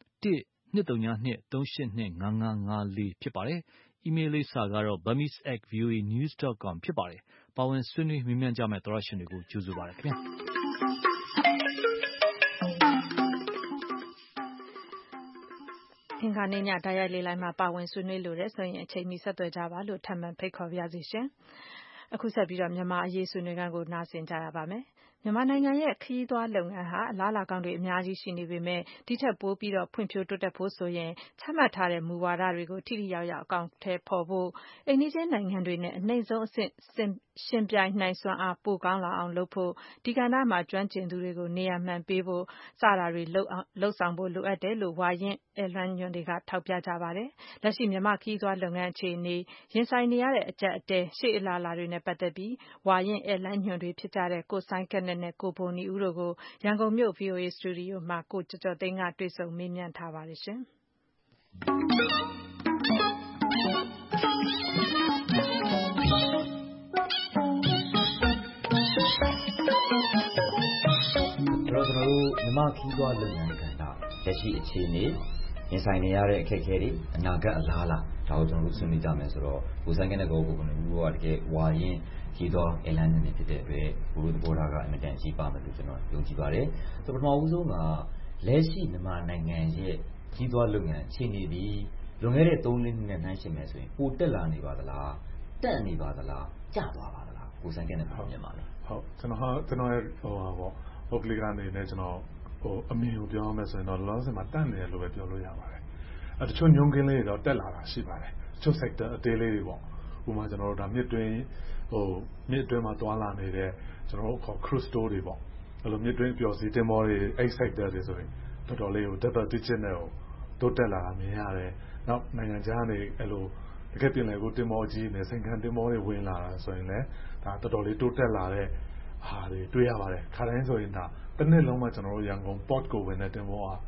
1-202-382-5554ဖြစ်ပါတယ်။ အီးမေးလ်လိပ်စာကတော့ burmese@voanews.com ဖြစ်ပါတယ်။ပါဝင်ဆွေးနွေးမေးမြန်းကြမယ့်သောရရှင်တွေကိုကြိုဆိုပါရစေခင်ဗျာ။အင်္ဂါနေ့ညတိုက်ရိုက်လေလိုင်းမှာပါဝင်ဆွေးနွေးလိုတဲ့ဆိုရင်အချိန်မီဆက်သွယ်ကြပါလို့ထပ်မံဖိတ်ခေါ်ပါရစေရှင်။အခုဆက်ပြီးတော့မြန်မာအရေးဆွေးနွေးခန်းကိုနားဆင်ကြရပါမယ်။မြန်မာနိုင်ငံရဲ့ခရီးသွားလုပ်ငန်းဟာအလားအလာကောင်းတွေအများကြီးရှိနေပေမဲ့ဒီထက်ပိုပြီးတော့ဖွံ့ဖြိုးတိုးတက်ဖို့ဆိုရင်ချမှတ်ထားတဲ့မူဝါဒတွေကိုထိထိရောက်ရောက်အကောင်အထည်ဖော်ဖို့အိမ်နီးချင်းနိုင်ငံတွေနဲ့အနှိမ့်ဆုံးအဆင့်ရှင်ပြိုင်နိုင်စွမ်းအားပိုကောင်းလာအောင်လုပ်ဖို့ဒီကဏ္ဍမှာကျွမ်းကျင်သူတွေကိုနေရာမှန်ပေးဖို့စတာတွေလုပ်ဆောင်ဖို့လိုအပ်တယ်လို့ဝါရင့်ဧည့်လမ်းညွှန်တွေကထောက်ပြကြပါတယ်။လက်ရှိမြန်မာခရီးသွားလုပ်ငန်းအခြေအနေရင်ဆိုင်နေရတဲ့အကျပ်အတည်းရှေ့အလားအလာတွေနဲ့ပတ်သက်ပြီးဝါရင့်ဧည့်လမ်းညွှန်တွေဖြစ်ကြတဲ့ကိုစိုင်းကက်နဲ့ကိုဘိုနီဦးတို့ကိုရန်ကုန်မြို့ VOA စတူဒီယိုမှာကိုကျော်ကျော်သိန်းကတွေ့ဆုံမေးမြန်းထားပါတယ်ရှင်။ကျွန်တော်တို့မြန်မာခီးသွားလုပ်ငန်းကဏ္ဍလက်ရှိအခြေအနေရင်ဆိုင်နေရတဲ့အခက်အခဲတွေအနာဂတ်အလားအလာဒါကိုကျွန်တော်တို့ဆွေးနွေးကြမယ်ဆိုတော့ကိုစိုင်းကနဲ့ကိုဘိုနီဦးတို့ကတကယ်ဝါရင့်ခီးသွားဧည့်လမ်းညွှန်တွေဖြစ်တဲ့အတွက်ဘိုးတို့သဘောထားကအမြဲတမ်းကြီးပါမယ်လို့ကျွန်တော်ယုံကြည်ပါတယ်ဆိုတော့ပထမဦးဆုံးကလက်ရှိမြန်မာနိုင်ငံရဲ့ခီးသွားလုပ်ငန်းအခြေအနေဒီလွန်ခဲ့တဲ့3 နှစ်နဲ့နှိုင်းယှဉ်မယ်ဆိုရင်ပိုတက်လာနေပါသလားတက်နေပါသလားကျသွားပါသလားကိုစိုင်းကနဲ့ပြောပြပါလားဟုတ်ကျွန်တော်ရဲ့ဟုတ်ကလေးကနေနဲ့ကျွန်တော်အမြင်ကိုပြောမယ်ဆိုရင်တော့လောလောဆယ်မှာတက်နေတယ်လို့ပဲပြောလို့ရပါတယ်တချို့ညုံကင်းလေးတွေတော့တက်လာတာရှိပါတယ်တချို့ sector အသေးလေးတွေပေါ့ဥပမာကျွန်တော်တို့ဒါမြစ်တွင်းမှာတွာလာနေတဲ့ကျွန်တော်တို့ခေါ် cruise store တွေပေါ့အဲ့လိုမြစ်တွင်းပျော်စီတင်မောတွေအဲ့ sector တွေဆိုရင်တော်တော်လေးကို double digit နဲ့တိုးတက်လာတာမြင်ရတယ်နောက်နိုင်ငံခြားကနေအဲ့လိုတကယ်ပြင်လည်ကိုတင်မောကြီးနဲ့စိန်ခံတင်မောတွေဝင်လာတာဆိုရင်လည်းဒါတော်တော်လေးတိုးတက်လာတဲ့ဟာတွေတွေ့ရပါတယ်ခါတိုင်းဆိုရင်ဒါတစ်နှစ်လုံးမှာကျွန်တော်တို့ရန်ကုန် port ကိုဝင်တဲ့တင်မောက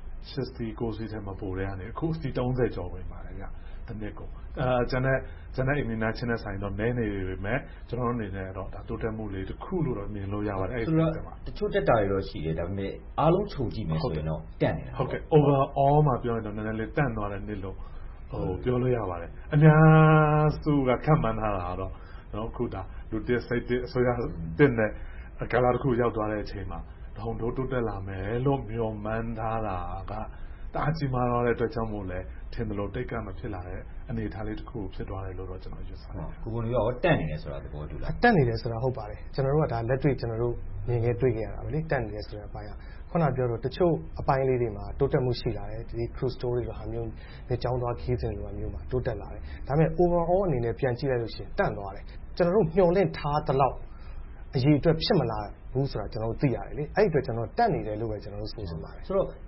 60 90ထဲမှာပို့တဲ့အနေအခုစီ30ကျော်ဝင်ပါတယ်ဗျတစ်နှစ်ကိုကျန်တဲ့ international ဆိုင်တော့နည်းနေပေမဲ့ကျွန်တော်တို့အနေနဲ့တော့ဒါတိုးတက်မှုလေးတစ်ခုလို့တော့မြင်လို့ရပါတယ်အဲ့ဒီမှာတချို့တက်တာတွေတော့ရှိတယ်ဒါပေမဲ့အားလုံးခြုံကြည့်မယ်ဆိုရင်တော့တက်နေတာဟုတ်ကဲ့ overall မှာပြောရင်တော့နည်းနည်းလေးတက်သွားတဲ့နှစ်လို့ပြောလို့ရပါတယ်အများစုကခံမှန်းထားတာတော့နော်အခုဒါလူတစ်စိတ်တစ်အစိုးရတစ်နဲ့ကာလာတစ်ခုရောက်သွားတဲ့အချိန်မှာတောင်တိုးတက်လာမယ်လို့မျှော်မှန်းထားတာကတအားကြီးမားတော့တဲ့အတွက်ကြောင့်မို့လဲထင်တယ်လို့တိတ်ကမဖြစ်လာတဲ့အနေအထားလေးတစ်ခုဖြစ်သွားတယ်လို့တော့ကျွန်တော်ယူဆပါတယ်ကိုဘိုနီရောတက်နေတယ်ဆိုတာသဘောတူလားတက်နေတယ်ဆိုတာဟုတ်ပါတယ်ကျွန်တော်တို့ကဒါလက်တွေ့ကျွန်တော်တို့မြင်ခဲ့တွေ့ခဲ့ရတာပဲလေတက်နေတယ်ဆိုတဲ့အပိုင်းကခုနပြောတော့တချို့အပိုင်းလေးတွေမှာတိုးတက်မှုရှိလာတယ်ဒီ cruise story လိုဟာမျိုးနဲ့ကြောင်းသွားခီးစဉ်လိုဟာမျိုးမှာတိုးတက်လာတယ်ဒါပေမဲ့ overall အနေနဲ့ပြန်ကြည့်လိုက်လို့ရှိရင်တက်သွားတယ်ကျွန်တော်တို့မျှော်လင့်ထားသလောက်အရေးအတွက်ဖြစ်မလာဘူးဆိုတာကျွန်တော်တို့သိရတယ်လေအဲ့ဒီအတွက်ကျွန်တော်တက်နေတယ်လို့ပဲကျွန်တော်တို့ဆိုချင်ပါတယ်ဆိုတော့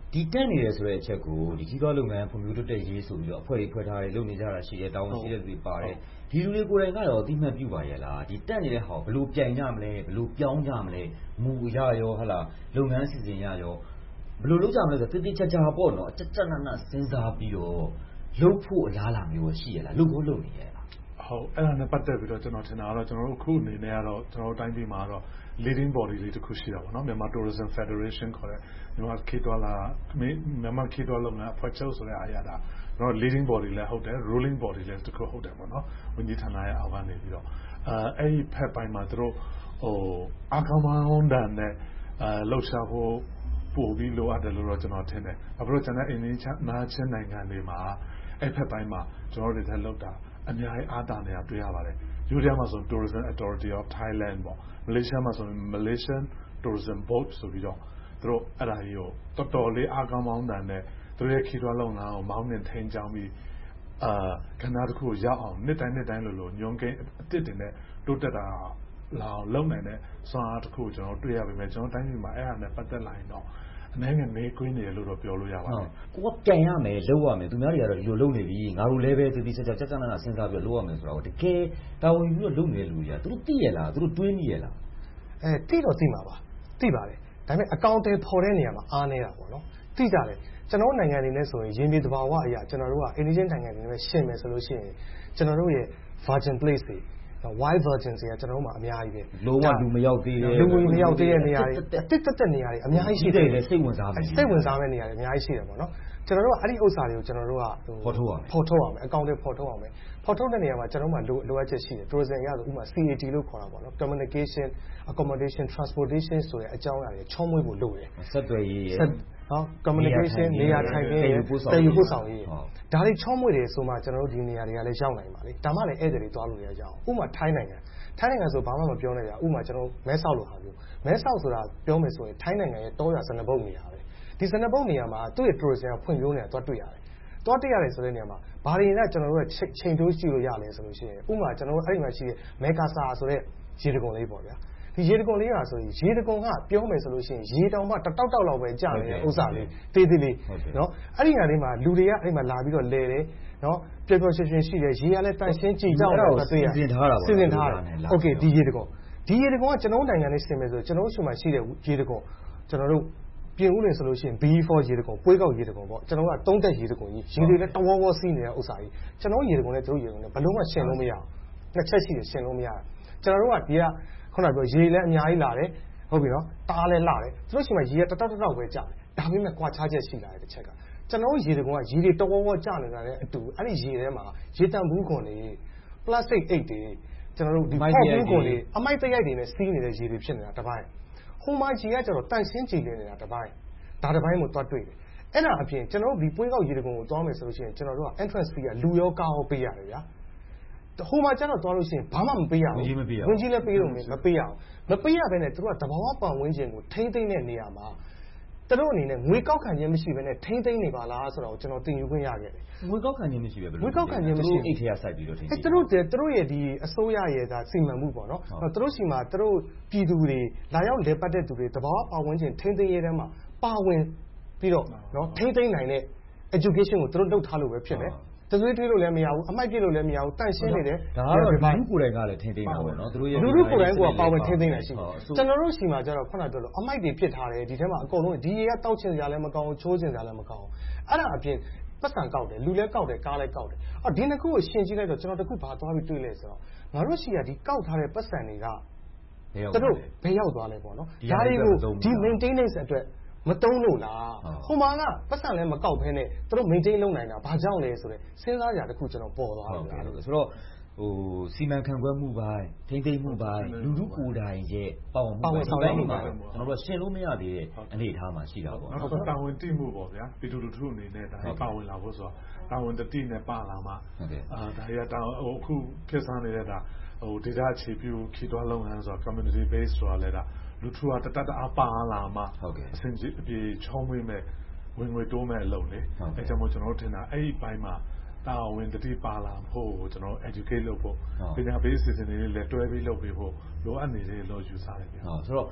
ဒီတက်နေတယ်ဆိုတဲ့အချက်ကိုဒီကြီးသွားလုပ်ငန်းဖွံ့ဖြိုးတိုးတက်ရေးဆိုပြီးတော့အဖွဲ့တွေဖွဲ့ထားတယ်လုပ်နေကြတာရှိတယ်တာဝန်ရှိတဲ့သူတွေပါတယ်ဒီလူတွေကိုယ်တိုင်ကတော့အတိမတ်ပြုပါရဲ့လားဒီတက်နေတဲ့ဟောဘယ်လိုပြန်ကြမလဲဘယ်လိုပြောင်းကြမလဲမူရရောဟလာလုပ်ငန်းစီစဉ်ရရောဘယ်လိုလုပ်ကြမလဲဆိုတော့တိတိကျကျပေါ့နော်အကျနစဉ်းစားပြီးတော့လုပ်ဖို့အလားအလာမျိုးရှိရလားလုပ်ဖို့လုပ်နေရလားဟုတ်အဲ့ဒါနဲ့ပတ်သက်ပြီးတော့ကျွန်တော်ထင်တာကတော့ကျွန်တော်တို့ခုအနေနဲ့ကတော့ကျွန်တော်တို့တိုင်းပြည်မှာတော့ leading body လေးတစ်ခုရှိတာပေါ့နော်မြန်မာ Tourism Federation ခေါ်တဲ့မြန်မာခေတ်သွားလာမြန်မာခေတ်သွားလုပ်ငန်းအဖွဲ့ချုပ်ဆိုတဲ့အရာဒါကျွန်တော် leading body လည်းဟုတ်တယ် ruling body လည်းတစ်ခုဟုတ်တယ်ပေါ့နော်ဝန်ကြီးဌာနရဲ့အောက်ကနေပြီးတော့အဲ့ဒီဖက်ပိုင်းမှာသူတို့အကောင်မောင်းတန်နဲ့လှုပ်ရှားဖို့ပို့ပြီးလိုအပ်တယ်လို့တော့ကျွန်တော်ထင်တယ်အခုတော့ကျွန်တော်အိန္ဒိယနာချင်းနိုင်ငံတွေမှာအဲ့ဖက်ပိုင်းမှာကျွန်တော်တို့တွေလောက်တာအများကြီးအားတာနေတာတွေ့ရပါတယ်ယူရီးယားမှာဆို Tourism Authority of Thailand ပေါ့မလေးရှားမှာဆို Malaysian Tourism Board ဆိုပြီးတော့သူတို့အဲ့ဒါကြီးကိုတော်တော်လေးအားကောင်းမောင်းတန်နဲ့သူတို့ရဲ့ခီးသွွားလုံငန်းကိုမောင်းနှင်ထိန်းချောင်းပြီးကဏ္ဍတစ်ခုကိုရောက်အောင်နှစ်တိုင်းလို့ညွန်ကိန်းအတစ်တင်နဲ့တိုးတက်တာလာအောင်လုပ်နိုင်တဲ့စွမ်းအားတစ်ခုကိုကျွန်တော်တွေ့ရပေမဲ့ကျွန်တော်တိုင်းပြည်မှာအဲ့ဒါနဲ့ပတ်သက်လာရင်တော့အနေနဲ့ကွင်းနေလို့တော့ပြောလို့ရပါတယ်ကိုကပြန်ရမယ်လုပ်ရမယ်သူများတွေကတော့ဒီလိုလုပ်နေပြီငါတို့လည်းပဲတည်ကြနစဉ်းစားပြီးလုပ်ရမယ်ဆိုတော့တကယ်တာဝန်ယူပြီးတော့လုပ်နေတဲ့လူတွေကသူတို့သိရလားသူတို့တွေးမိရလားသိတော့သိမှာပါသိပါတယ်ဒါပေမဲ့အကောင့်တွေပေါ်တဲ့နေရာမှာအားနေတာပေါ့နော်သိကြတယ်ကျွန်တော်နိုင်ငံတွေနဲ့ဆိုရင်ရင်းနှီးသဘာဝအရာကျွန်တော်တို့က Asian နိုင်ငံတွေနဲ့ရှင်းမယ်ဆိုလို့ရှိရင်ကျွန်တော်တို့ရဲ့ virgin place တွေ wild virgins တွေကကျွန်တော်တို့မှာအများကြီးပဲလုံးဝလူမရောက်သေးတဲ့လူမရောက်သေးတဲ့နေရာတွေတက်နေရာတွေအများကြီးရှိတယ်လေစိတ်ဝင်စားမယ့်နေရာတွေအများကြီးရှိတယ်ပေါ့နော်ကျွန်တော်တို့ကအဲ့ဒီဥစ္စာတွေကိုကျွန်တော်တို့ကဖော်ထုတ်အောင်မယ်အကောင့်တွေဖော်ထုတ်အောင်မယ်ဖော်ထုတ်တဲ့နေရာမှာကျွန်တော်တို့မှာလိုအပ်ချက်ရှိတယ် tourism ရဆိုဥပမာ CAT လို့ခေါ်တာပေါ့နော် communication accommodation transportation ဆိုတဲ့အကြောင်းအရာတွေချောမွေ့ဖို့လိုတယ်ဆက်သွယ်ရေးနော် communication နေရာထိုင်ခင်းတည်ယူပို့ဆောင်ရေးဒါတွေချောမွေ့တယ်ဆိုမှကျွန်တော်တို့ဒီနေရာတွေကလည်းရောက်နိုင်ပါလေဒါမှလည်းဧည့်သည်တွေသွားလို့ရကြအောင်ဥပမာထိုင်းနိုင်ငံဆိုဘာမှမပြောနဲ့ရဥပမာကျွန်တော်မဲဆောက်လို့ဟာမျိုးမဲဆောက်ဆိုတာပြောမယ်ဆိုရင်ထိုင်းနိုင်ငံရဲ့တောရွာစနဘုတ်နေရာပဲဒီစနဘုတ်နေရာမှာသူ့ရဲ့ tourism ဖွံ့ဖြိုးနေတာသွားတွေ့ရတယ်သွားတွေ့ရတယ်ဆိုတဲ့နေရာမှာဘာတွေနဲ့ကျွန်တော်တို့ချိန်တိုးကြည့်လို့ရလဲဆိုလို့ရှိရင်ဥပမာကျွန်တော်တို့အဲ့ဒီမှာရှိတဲ့မဲကာဆာဆိုတဲ့ရေတံခွန်လေးပေါ့ဗျာဒီရေတံခွန်လေးကဆိုရင်ရေတံခွန်ကပြောမယ်ဆိုလို့ရှိရင်ရေတောင်မှတတောက်လောက်ပဲကြာနေတဲ့ဥစ္စာလေးတေးသေးလေးနော်အဲ့ဒီနေရာလေးမှာလူတွေကအဲ့ဒီမှာလာပြီးတော့လဲတယ်နော်ပျော်ပျော်ရွှင်ရွှင်ရှိတယ်ရေကလည်းတန့်ရှင်းကြည်ကြောက်တာတွေ့ရစီစဉ်ထားတာโอเคဒီရေတံခွန်ကကျွန်တော်နိုင်ငံလေးဆင်မယ်ဆိုကျွန်တော်ရှိမှရှိတဲ့ရေတံခွန်ကျွန်တော်တို့ပြင်ဦးလင်ဆိုလို့ရှိရင် B4 ရေတံခွန်ပွေးကောက်ရေတံခွန်ပေါ့ကျွန်တော်ကသုံးသက်ရေတံခွန်ကြီးရေတွေလည်းတဝေါစီးနေတဲ့ဥစ္စာကြီးကျွန်တော်ရေတံခွန်နဲ့သူတို့ရေတံခွန်နဲ့ဘလုံးမရှင်လို့မရအောင်နှစ်ချက်ရှိတယ်ရှင်လို့မရဘူးကျွန်တော်တို့ကဒီကခုနကပြောရေလည်းအများကြီးလာတယ်ဟုတ်ပြီနော်တအားလည်းလာတယ်သူတို့ရှိမှရေကတတောက်ပဲကြာတယ်ဒါပေမဲ့ကွာခြားချက်ရှိလာတယ်တစ်ချက်ကကျွန်တော်ရေတံခွန်ကရေတွေတဝေါကြာနေတာနဲ့အတူအဲ့ဒီရေထဲမှာရေတံဘူးခွန်တွေပလတ်စတစ်အိတ်တွေကျွန်တော်တို့ဒီပေါက်ဘူးခွန်တွေအမိုက်တရိုက်တွေနဲ့စီးနေတဲ့ရေတွေဖြစ်နေတာတစ်ပိုင်းဟိုမှာကြီးကကျတော့တန့်ရှင်းကြည်လင်နေတာတစ်ပိုင်းဒါတစ်ပိုင်းကိုတွတ်တွေ့တယ်အဲ့ဒါအပြင်ကျွန်တော်တို့ဒီပွေးကောက်ရေတံခွန်ကိုသွားမယ်ဆိုလို့ရှိရင်ကျွန်တော်တို့က entrance fee ကလူရောကားရောပေးရတယ်ဗျာဟိုမှာကျတော့သွားလို့ရှိရင်ဘာမှမပေးရဘူးဝင်ကြီးလည်းပေးလို့မပေးရအောင်မပေးရဘဲနဲ့သူတို့ကတဘာဝပတ်ဝန်းကျင်ကိုထိမ့်သိမ့်တဲ့နေရာမှာသူတို့အနေနဲ့ငွေကောက်ခံခြင်းမရှိဘဲနဲ့ထိမ့်သိမ့်နေပါလားဆိုတော့ကျွန်တော်တင်ယူခွင့်ရခဲ့တယ်ငွေကောက်ခံခြင်းမရှိပဲဘယ်လိုငွေကောက်ခံခြင်းမရှိအိတ်ထဲကစိုက်ပြီးတော့ထိမ့်သိမ့်သူတို့ရဲ့ဒီအစိုးရရဲ့ဒါစီမံမှုပေါ့နော်သူတို့ရှိမှာသူတို့ပြည်သူတွေလာရောက်လည်ပတ်တဲ့သူတွေတဘာဝပတ်ဝန်းကျင်ထိမ့်သိမ့်ရေးထဲမှာပါဝင်ပြီးတော့နော်ထိမ့်သိမ့်နိုင်တဲ့ education ကိုသူတို့လုပ်ထားလို့ပဲဖြစ်တယ်တသွေးထွေးလို့လည်းမရဘူးအမိုက်ပြစ်လို့လည်းမရဘူးတန့်ရှင်းနေတယ်ဒါကတော့လူကိုယ်တိုင်ကလည်းထိမ့်သိမ့်တာပေါ့နော်သူတို့ရဲ့လူကိုယ်တိုင်ကပါဝင်ထိမ့်သိမ့်တာရှိတယ်ကျွန်တော်တို့ရှိမှာကျတော့ခုနပြောလို့အမိုက်တွေပြစ်ထားတယ်ဒီထဲမှာအကုန်လုံးဒီရေကတောက်ချင်စရာလည်းမကောင်းဘူးချိုးချင်စရာလည်းမကောင်းဘူးအဲ့ဒါအပြင်ပတ်စံကောက်တယ်လူလည်းကောက်တယ်ကားလည်းကောက်တယ်အော်ဒီနှစ်ခုကိုရှင်းကြည့်လိုက်တော့ကျွန်တော်တခုဘာသွားပြီးတွေးလဲဆိုတော့ငါတို့ရှိရဒီကောက်ထားတဲ့ပတ်စံတွေကသူတို့ဘယ်ရောက်သွားလဲပေါ့နော်ဒါတွေကိုဒီ maintenance အတွက်မတုံးလို့လားဟိုမှာကပတ်စံလည်းမကောက်ဖဲနဲ့သူတို့ maintain လုပ်နိုင်တာဘာကြောင့်လဲဆိုတော့စဉ်းစားကြတခုကျွန်တော်ပေါ်သွားတယ်ဆိုတော့စီမံခန့်ခွဲမှုပိုင်းထိမ့်သိမ့်မှုပိုင်းလူထုကိုယ်တိုင်ရဲ့ပါဝင်ဆောင်ရွက်မှုပိုင်းကျွန်တော်တို့ရှင်းလို့မရသေးတဲ့အနေအထားမှာရှိတာပေါ့နောက်တော့တာဝန်တိမှုပေါ့ဗျာပြည်သူလူထုအနေနဲ့ဒါပါဝင်လာဖို့ဆိုတော့တာဝန်တတိနဲ့ပါလာမှဒါရတာအခုခေတ်စားနေတဲ့ဒါdata အခြေပြုခီးသွွားလုပ်ငန်းဆိုတော့ community based ဆိုတာလည်းဒါလူထုကတအားပါလာမှအစဉ်အပြေချောင်းမွေးမဲ့ဝင်ငွေတိုးမဲ့အလုပ်လေအဲကြောင့်မို့ကျွန်တော်တို့ထင်တာအဲ့ဒီဘိုင်းမှာတာဝန်တတိပါလာဖို့ကျွန်တော် educate လုပ်ဖို့ပညာပေးအစီအစဉ်တွေလည်းတွဲပြီးလုပ်ပေးဖို့လိုအပ်နေတယ်လို့ယူဆတယ်ဗျာဆိုတော့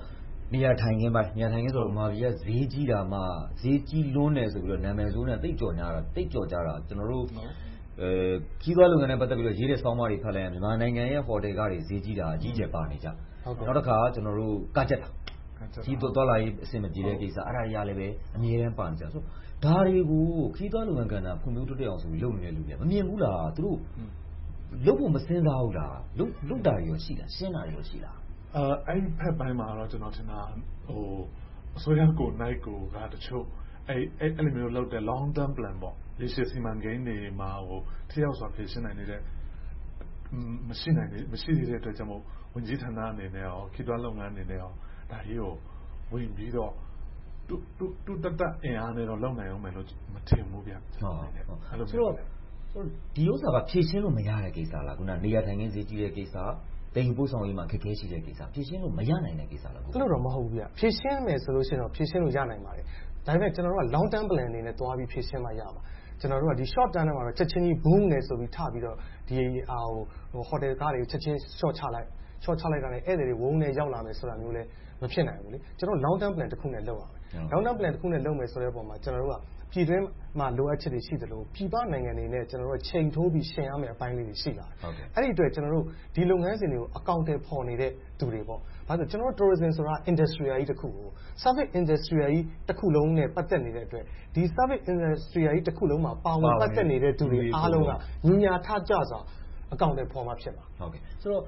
နေရာထိုင်ခင်းပိုင်းဆိုတော့မာပြည်ကဈေးကြီးတာမှဈေးကြီးလွန်းတယ်ဆိုပြီးတော့နာမည်ဆိုးနဲ့တိတ်ကြော်ကြတာကျွန်တော်တို့ခီးသွွားလုပ်ငန်းနဲ့ပတ်သက်ပြီးတော့ရေးတဲ့ဆောင်းပါးတွေဖတ်လိုက်ရင်မြန်မာနိုင်ငံရဲ့ဟိုတယ်ကားတွေဈေးကြီးတာအကြီးကျယ်ပါနေကြနောက်တစ်ခါကျွန်တော်တို့ကားချက်တာခီးသွားလာရေးအဆင်မပြေတဲ့ကိစ္စအဲ့ဒါကြီးလည်းပဲအမြဲတမ်းပါနေကြဆိုဒါတွေကိုခီးသွွားလုပ်ငန်းကဏ္ဍဖွံ့ဖြိုးတိုးတက်အောင်ဆိုပြီးလုပ်နေတဲ့လူတွေမမြင်ဘူးလားသူတို့လုပ်ဖို့မစင်းစားဘူးလားလုပ်တာတွေရောရှိလားရှင်းတာတွေရောရှိလားအဲ့ဖက်ပိုင်းမှာတော့ကျွန်တော်ထင်တာအစိုးရကိုနိုင်ကိုကတချို့အဲ့လိုမျိုးလုပ်တဲ့ long term plan ပေါ့ရေရှည်စီမံကိန်းတွေမှာထိရောက်စွာဖြည့်ရှင်းနိုင်နေတဲ့မရှိသေးတဲ့အတွက်ကြောင့်မို့ဝန်ကြီးဌာနအနေနဲ့ရောခီးသွွားလုပ်ငန်းအနေနဲ့ရောဒါကြီးကိုဝင်ပြီးတော့တူတအင်အားနဲ့တော့လုပ်နိုင်အောင်မယ်လို့မထင်ဘူးဗျအဲ့လိုဆိုတော့ဒီဥစ္စာကဖြည့်ရှင်းလို့မရတဲ့ကိစ္စလားခုနနေရာထိုင်ခင်းဈေးကြီးတဲ့ကိစ္စတိမ်ပို့ဆောင်ရေးမှာခက်ခဲရှိတဲ့ကိစ္စဖြည့်ရှင်းလို့မရနိုင်တဲ့ကိစ္စလားအဲ့လိုတော့မဟုတ်ဘူးဗျဖြည့်ရှင်းမယ်ဆိုလို့ရှိရင်တော့ဖြည့်ရှင်းလို့ရနိုင်ပါတယ်ဒါပေမဲ့ကျွန်တော်တို့က long term plan အနေနဲ့တွားပြီးဖြည့်ရှင်းမှရမှာကျွန်တော်တို့ကဒီ short term ထဲမှာတော့ချက်ချင်းကြီး boom နဲ့ဆိုပြီးထပြီးတော့ဒီဟိုတယ်ကားတွေချက်ချင်း short ချလိုက်တာနဲ့ဧည့်သည်တွေဝုန်းနဲ့ရောက်လာမယ်ဆိုတာမျိုးလည်းမဖြစ်နိုင်ဘူးလေကျွန်တော် long term plan တစ်ခုနဲ့လုပ်ရမယ် long term plan တစ်ခုနဲ့လုပ်မယ်ဆိုတဲ့ပုံမှာကျွန်တော်တို့ကပြည်တွင်းမှာလိုအပ်ချက်တွေရှိသလိုပြည်ပနိုင်ငံတွေနဲ့ကျွန်တော်တို့ချိန်ထိုးပြီးရှင်ရမယ်အပိုင်းလေးတွေရှိလာတယ်။အဲ့ဒီအတွက်ကျွန်တော်တို့ဒီလုပ်ငန်းစဉ်တွေကိုအကောင့်တွေပေါ်နေတဲ့သူတွေပေါ့။ဘာလို့ကျွန်တော်တို့ tourism ဆိုတာ industry ကြီးတစ်ခုကို service industry ကြီးတစ်ခုလုံးနဲ့ပတ်သက်နေတဲ့အတွက်ဒီ service industry ကြီးတစ်ခုလုံးမှာပါဝင်ပတ်သက်နေတဲ့သူတွေအားလုံးကညီညာထကြစွာအကောင့်တွေပေါ်မှာဖြစ်မှာ။ဟုတ်ကဲ့ဆိုတော့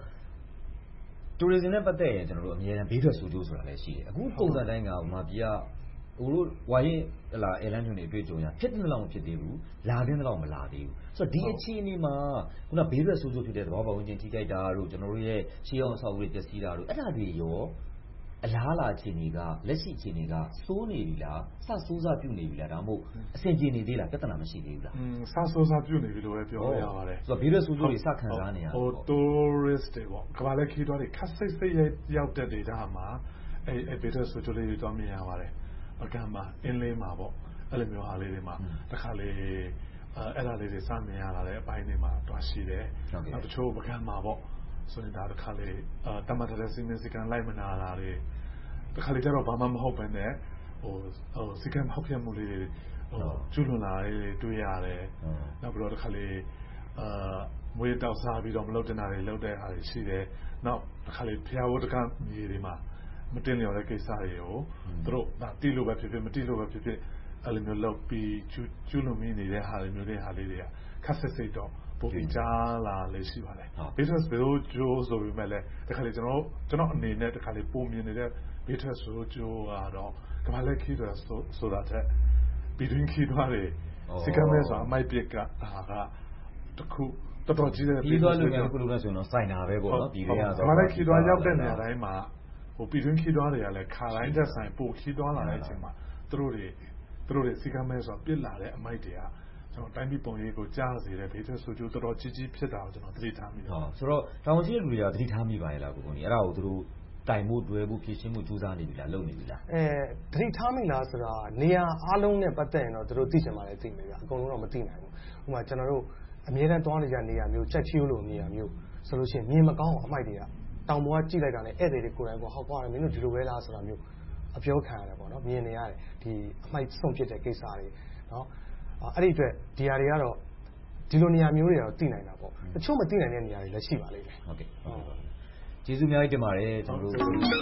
tourism နဲ့ပတ်သက်ရင်ကျွန်တော်တို့အများကြီးဘေးထွက်ဆိုးကျိုးဆိုတာလည်းရှိတယ်။အခုပုံစံတိုင်းကမှာပြည်ကဟိုလိုဝါရင်airline တွေတွေ့ကြုံရဖြစ်တဲ့လောက်မဖြစ်သေးဘူးလာတဲ့လောက်မလာသေးဘူးဆိုတော့ဒီအခြေအနေမှာခုနဘေးရက်ဆိုးဆိုးဖြစ်တဲ့သဘောပေါက်ဝင်ချင်းထိခိုက်တာတို့ကျွန်တော်တို့ရဲ့ရှေးအောင်အဆောက်အဦတွေပျက်စီးတာတို့အဲ့ဒါတွေရောအလားလာအခြေအနေကလက်ရှိအခြေအနေကစိုးနေပြီလားစဆိုးစားပြုနေပြီလားဒါမှမဟုတ်အဆင်ပြေနေသေးလားပြဿနာမရှိသေးဘူးလားစဆိုးစားပြုနေပြီလို့ပဲပြောရပါတယ်ဆိုတော့ဘေးရက်ဆိုးဆိုးတွေစခံစားနေရဟို tourist တွေပေါ့ကမ္ဘာလက်ခီးသွားတွေခက်စိတ်ရောက်တဲ့ဒေသမှာအဲ့ဘေးရက်ဆိုးဆိုးလေးတွေတော့မြင်ရပါတယ်အကမ်းမှာအင်းလေးမှာပေါ့အဲ့လိုမျိုးဟာလေးတွေမှာတခါလေအဲ့ဒါလေးတွေစမြင်ရတာလည်းအပိုင်းတွေမှာတွားရှိတယ်နောက်တချို့ပကံမှာပေါ့ဆိုရင်ဒါတခါလေတမတ်တဲ့စီမင်းစကန်လိုက်မနာတာတွေတခါလေကျတော့ဘာမှမဟုတ်ပဲနဲ့ဟိုစကန်ဟောက်ပြမှုလေးတွေကျူးလွန်လာတွေတွေ့ရတယ်နောက်ပြီးတော့တခါလေမွေးတောက်စားပြီးတော့မလုပ်တင်တာတွေလုပ်တဲ့ဟာတွေရှိတယ်နောက်တခါလေဖျားဝတ်တကမြေတွေမှာမတင်လျော်တဲ့ကိစ္စတွေကိုသူတို့တီးလို့ပဲဖြစ်ဖြစ်မတီးလို့ပဲဖြစ်ဖြစ်အဲ့လိုမျိုးလုပ်ပြီးကျူးလွန်မိနေတဲ့ဟာတွေမျိုးတွေဟာလေးတွေကခက်စစ်တော့ပုံပြကြားလာလေးရှိပါတယ် business bill ကျိုးဆိုပေမဲ့လည်းတခါလေကျွန်တော်အနေနဲ့တခါလေပုံမြင်နေတဲ့ business ဆိုကျိုးကတော့ကမ္ဘာလက်ခီးဆိုတာတဲ့ပြည်တွင်းခီးသွားတွေစီကမဲဆိုအမိုက်ပြက်ကဟာကတခုတော်ကြီးတဲ့ပြည်သွားလုပ်ငန်းကုလုပ်ငန်းဆိုတော့စိုင်တာပဲပေါ့နော်ပြည်တွင်းကဆိုတော့ကမ္ဘာလက်ခီးသွားရောက်တဲ့နေရာတိုင်းမှာဟိုပြည်တွင်းခီးသွားတွေကလည်းခါတိုင်းတက်ဆိုင်ပို့ခီးသွားလာတဲ့အချိန်မှာသူတို့တွေစီကမဲဆိုပြစ်လာတဲ့အမိုက်တွေကကျွန်တော်တိုင်းပြည်ပုံရိပ်ကိုကြားစေတဲ့ဘေးထွက်ဆိုကျိုးတော်တော်ကြီးကြီးဖြစ်တာကိုကျွန်တော်သတိထားမိတယ်ဆိုတော့တောင်ရှိတဲ့လူတွေကသတိထားမိပါရဲ့လားကိုကိုကြီးအဲ့ဒါကိုသူတို့တိုင်မှုတွဲမှုဖြည့်ရှင်းမှုစူးစမ်းနေပြီလားလုပ်နေပြီလားသတိထားမိလားဆိုတာနေရာအားလုံးနဲ့ပတ်သက်ရင်တော့သူတို့သိချင်ပါတယ်သိမယ်ဗျအကုန်လုံးတော့မသိနိုင်ဘူးဥပမာကျွန်တော်တို့အမြဲတမ်းသွားနေကြနေရာမျိုးချက်ချီးလို့နေရာမျိုးဆိုလို့ရှိရင်မြင်မကောင်းအောင်အမိုက်တွေကတောင်ပေါ်ကကြည့်လိုက်တာနဲ့ဧည့်သည်တွေကိုယ်တိုင်ကဟောကွာမင်းတို့ဒီလိုပဲလားဆိုတာမျိုးအပြောခံရတယ်ပေါ့နော်မြင်နေရတယ်ဒီအမိုက်ဆုံးဖြစ်တဲ့ကိစ္စတွေနော်အဲ့ဒီအတွက်ဒီနေရာတွေကတော့ဒီလိုနေရာမျိုးတွေတော့သိနိုင်တာပေါ့တချို့မသိနိုင်တဲ့နေရာတွေလည်းရှိပါလိမ့်မယ်ဟုတ်ကဲ့ကျေးဇူးအများကြီးတင်ပါတယ်ကျွန်တော်တို့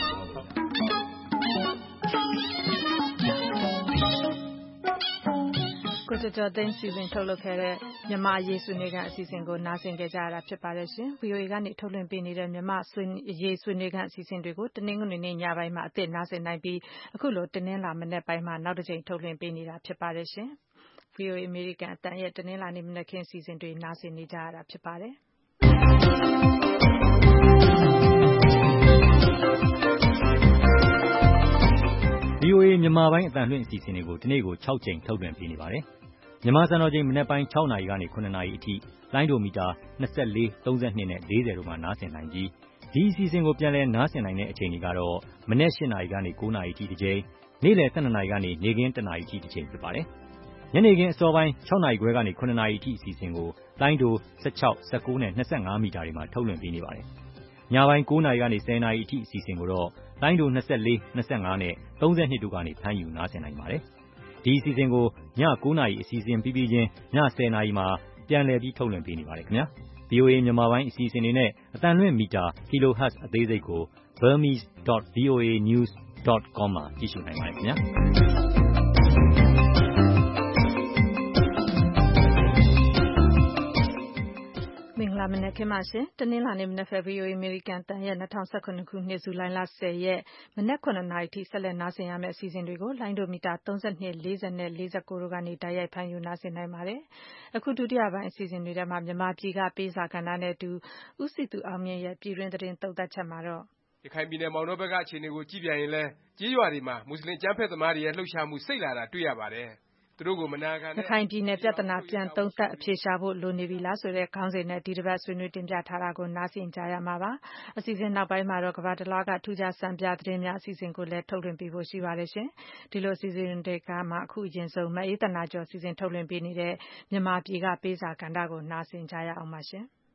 ကိုကျော်သိန်းစီစဉ်ထုတ်လုပ်ခဲ့တဲ့မြန်မာရေးဆွေးနွေးခန်းအစီအစဉ်ကိုနားဆင်ကြရတာဖြစ်ပါတယ်ရှင်။ VOA ကနေထုတ်လွှင့်ပေးနေတဲ့မြန်မာရေးဆွေးနွေးခန်းအစီအစဉ်တွေကိုတနင်္ဂနွေနေ့ညပိုင်းမှာအသစ်နားဆင်နိုင်ပြီးအခုလိုတနင်္လာမနက်ပိုင်းမှာနောက်တစ်ကြိမ်ထုတ်လွှင့်ပေးနေတာဖြစ်ပါတယ်ရှင်။ VOA American အတန်ရဲ့တနင်္လာနေ့မနက်ခင်းအစီအစဉ်တွေနားဆင်နေကြရတာဖြစ်ပါတယ်။ VOA မြန်မာပိုင်းအတန်လွှင့်အစီအစဉ်တွေကိုဒီနေ့ကို6ကြိမ်ထုတ်လွှင့်ပေးနေပါတယ်။မြန်မာစံတော်ချိန်မနက်ပိုင်း6နာရီကနေ9နာရီအထိလိုင်းဒိုမီတာ24 32နဲ့40တို့မှာနားဆင်နိုင်ပြီးဒီအစီအစဉ်ကိုပြန်လည်နားဆင်နိုင်တဲ့အချိန်တွေကတော့မနက်8နာရီကနေ9နာရီအထိတစ်ကြိမ်နေ့လယ်12နာရီကနေနေ့ခင်း1နာရီအထိတစ်ကြိမ်ဖြစ်ပါတယ်။ညနေခင်းအစောပိုင်း6နာရီခွဲကနေ9နာရီအထိအစီအစဉ်ကိုလိုင်းဒို16 19နဲ့25မီတာတွေမှာထုတ်လွှင့်ပေးနေပါတယ်။ညပိုင်း9နာရီကနေ10နာရီအထိအစီအစဉ်ကိုတော့လိုင်းဒို24, 25နဲ့ 32တို့ကနေဖမ်းယူနားဆင်နိုင်ပါတယ်။ဒီအစီအစဉ်ကိုည9:00 နာရီအစီအစဉ်ပြီးပြီးချင်းည10:00 နာရီမှာပြန်လည်ပြီးထုတ်လွှင့်ပေးနေပါတယ်ခင်ဗျာ။ VOA မြန်မာပိုင်းအစီအစဉ်တွေနဲ့အသံလွှင့်မီတာ kilohertz အသေးစိတ်ကို burmese.voanews.com မှာကြည့်ရှုနိုင်ပါတယ်ခင်ဗျာ။မင်္ဂလာမနက်ခင်းပါရှင်။တနင်္လာနေ့မနက်ဖက် VOA အမေရိကန်အသံရဲ့2019ခုနှစ်ဇူလိုင်လ10ရက်မနက်9:00 နာရီထိဆက်လက်နားဆင်ရမယ့်အစီအစဉ်တွေကိုလိုင်းဒိုမီတာ32, 40နဲ့ 49တို့ကနေတိုက်ရိုက်ဖမ်းယူနားဆင်နိုင်ပါတယ်။အခုဒုတိယပိုင်းအစီအစဉ်တွေထဲမှာမြန်မာပြည်ကပေးစာကဏ္ဍနဲ့အတူဦးစည်သူအောင်မြင့်ရဲ့ပြည်တွင်းသတင်းသုံးသပ်ချက်မှာတော့ရခိုင်ပြည်နယ်မောင်တောဘက်ကအခြေအနေကိုကြည့်ပြန်ရင်လည်းကြေးရွာတွေမှာမွတ်စလင်ကျမ်းဖက်သမားတွေရဲ့လှုပ်ရှားမှုစိတ်လာတာတွေ့ရပါတယ်။သူတို့ကိုမနာခံတဲ့ရခိုင်ပြည်နယ်ပြဿနာပြန်သုံးသပ်အဖြေရှာဖို့လိုနေပြီလားဆိုတဲ့ခေါင်းစဉ်နဲ့ဒီတစ်ပတ်ဆွေးနွေးတင်ပြထားတာကိုနားဆင်ကြရမှာပါ။အစီအစဉ်နောက်ပိုင်းမှာတော့ကမ္ဘာတစ်လွှားကထူးခြားစံပြသတင်းများအစီအစဉ်ကိုလည်းထုတ်လွှင့်ပေးဖို့ရှိပါတယ်ရှင်။ဒီလိုအစီအစဉ်တွေကမှအခုအရင်ဆုံးမအေးသနာကျော်အစီအစဉ်ထုတ်လွှင့်ပေးနေတဲ့မြန်မာပြည်ကပေးစာကဏ္ဍကိုနားဆင်ကြရအောင်ပါရှင်။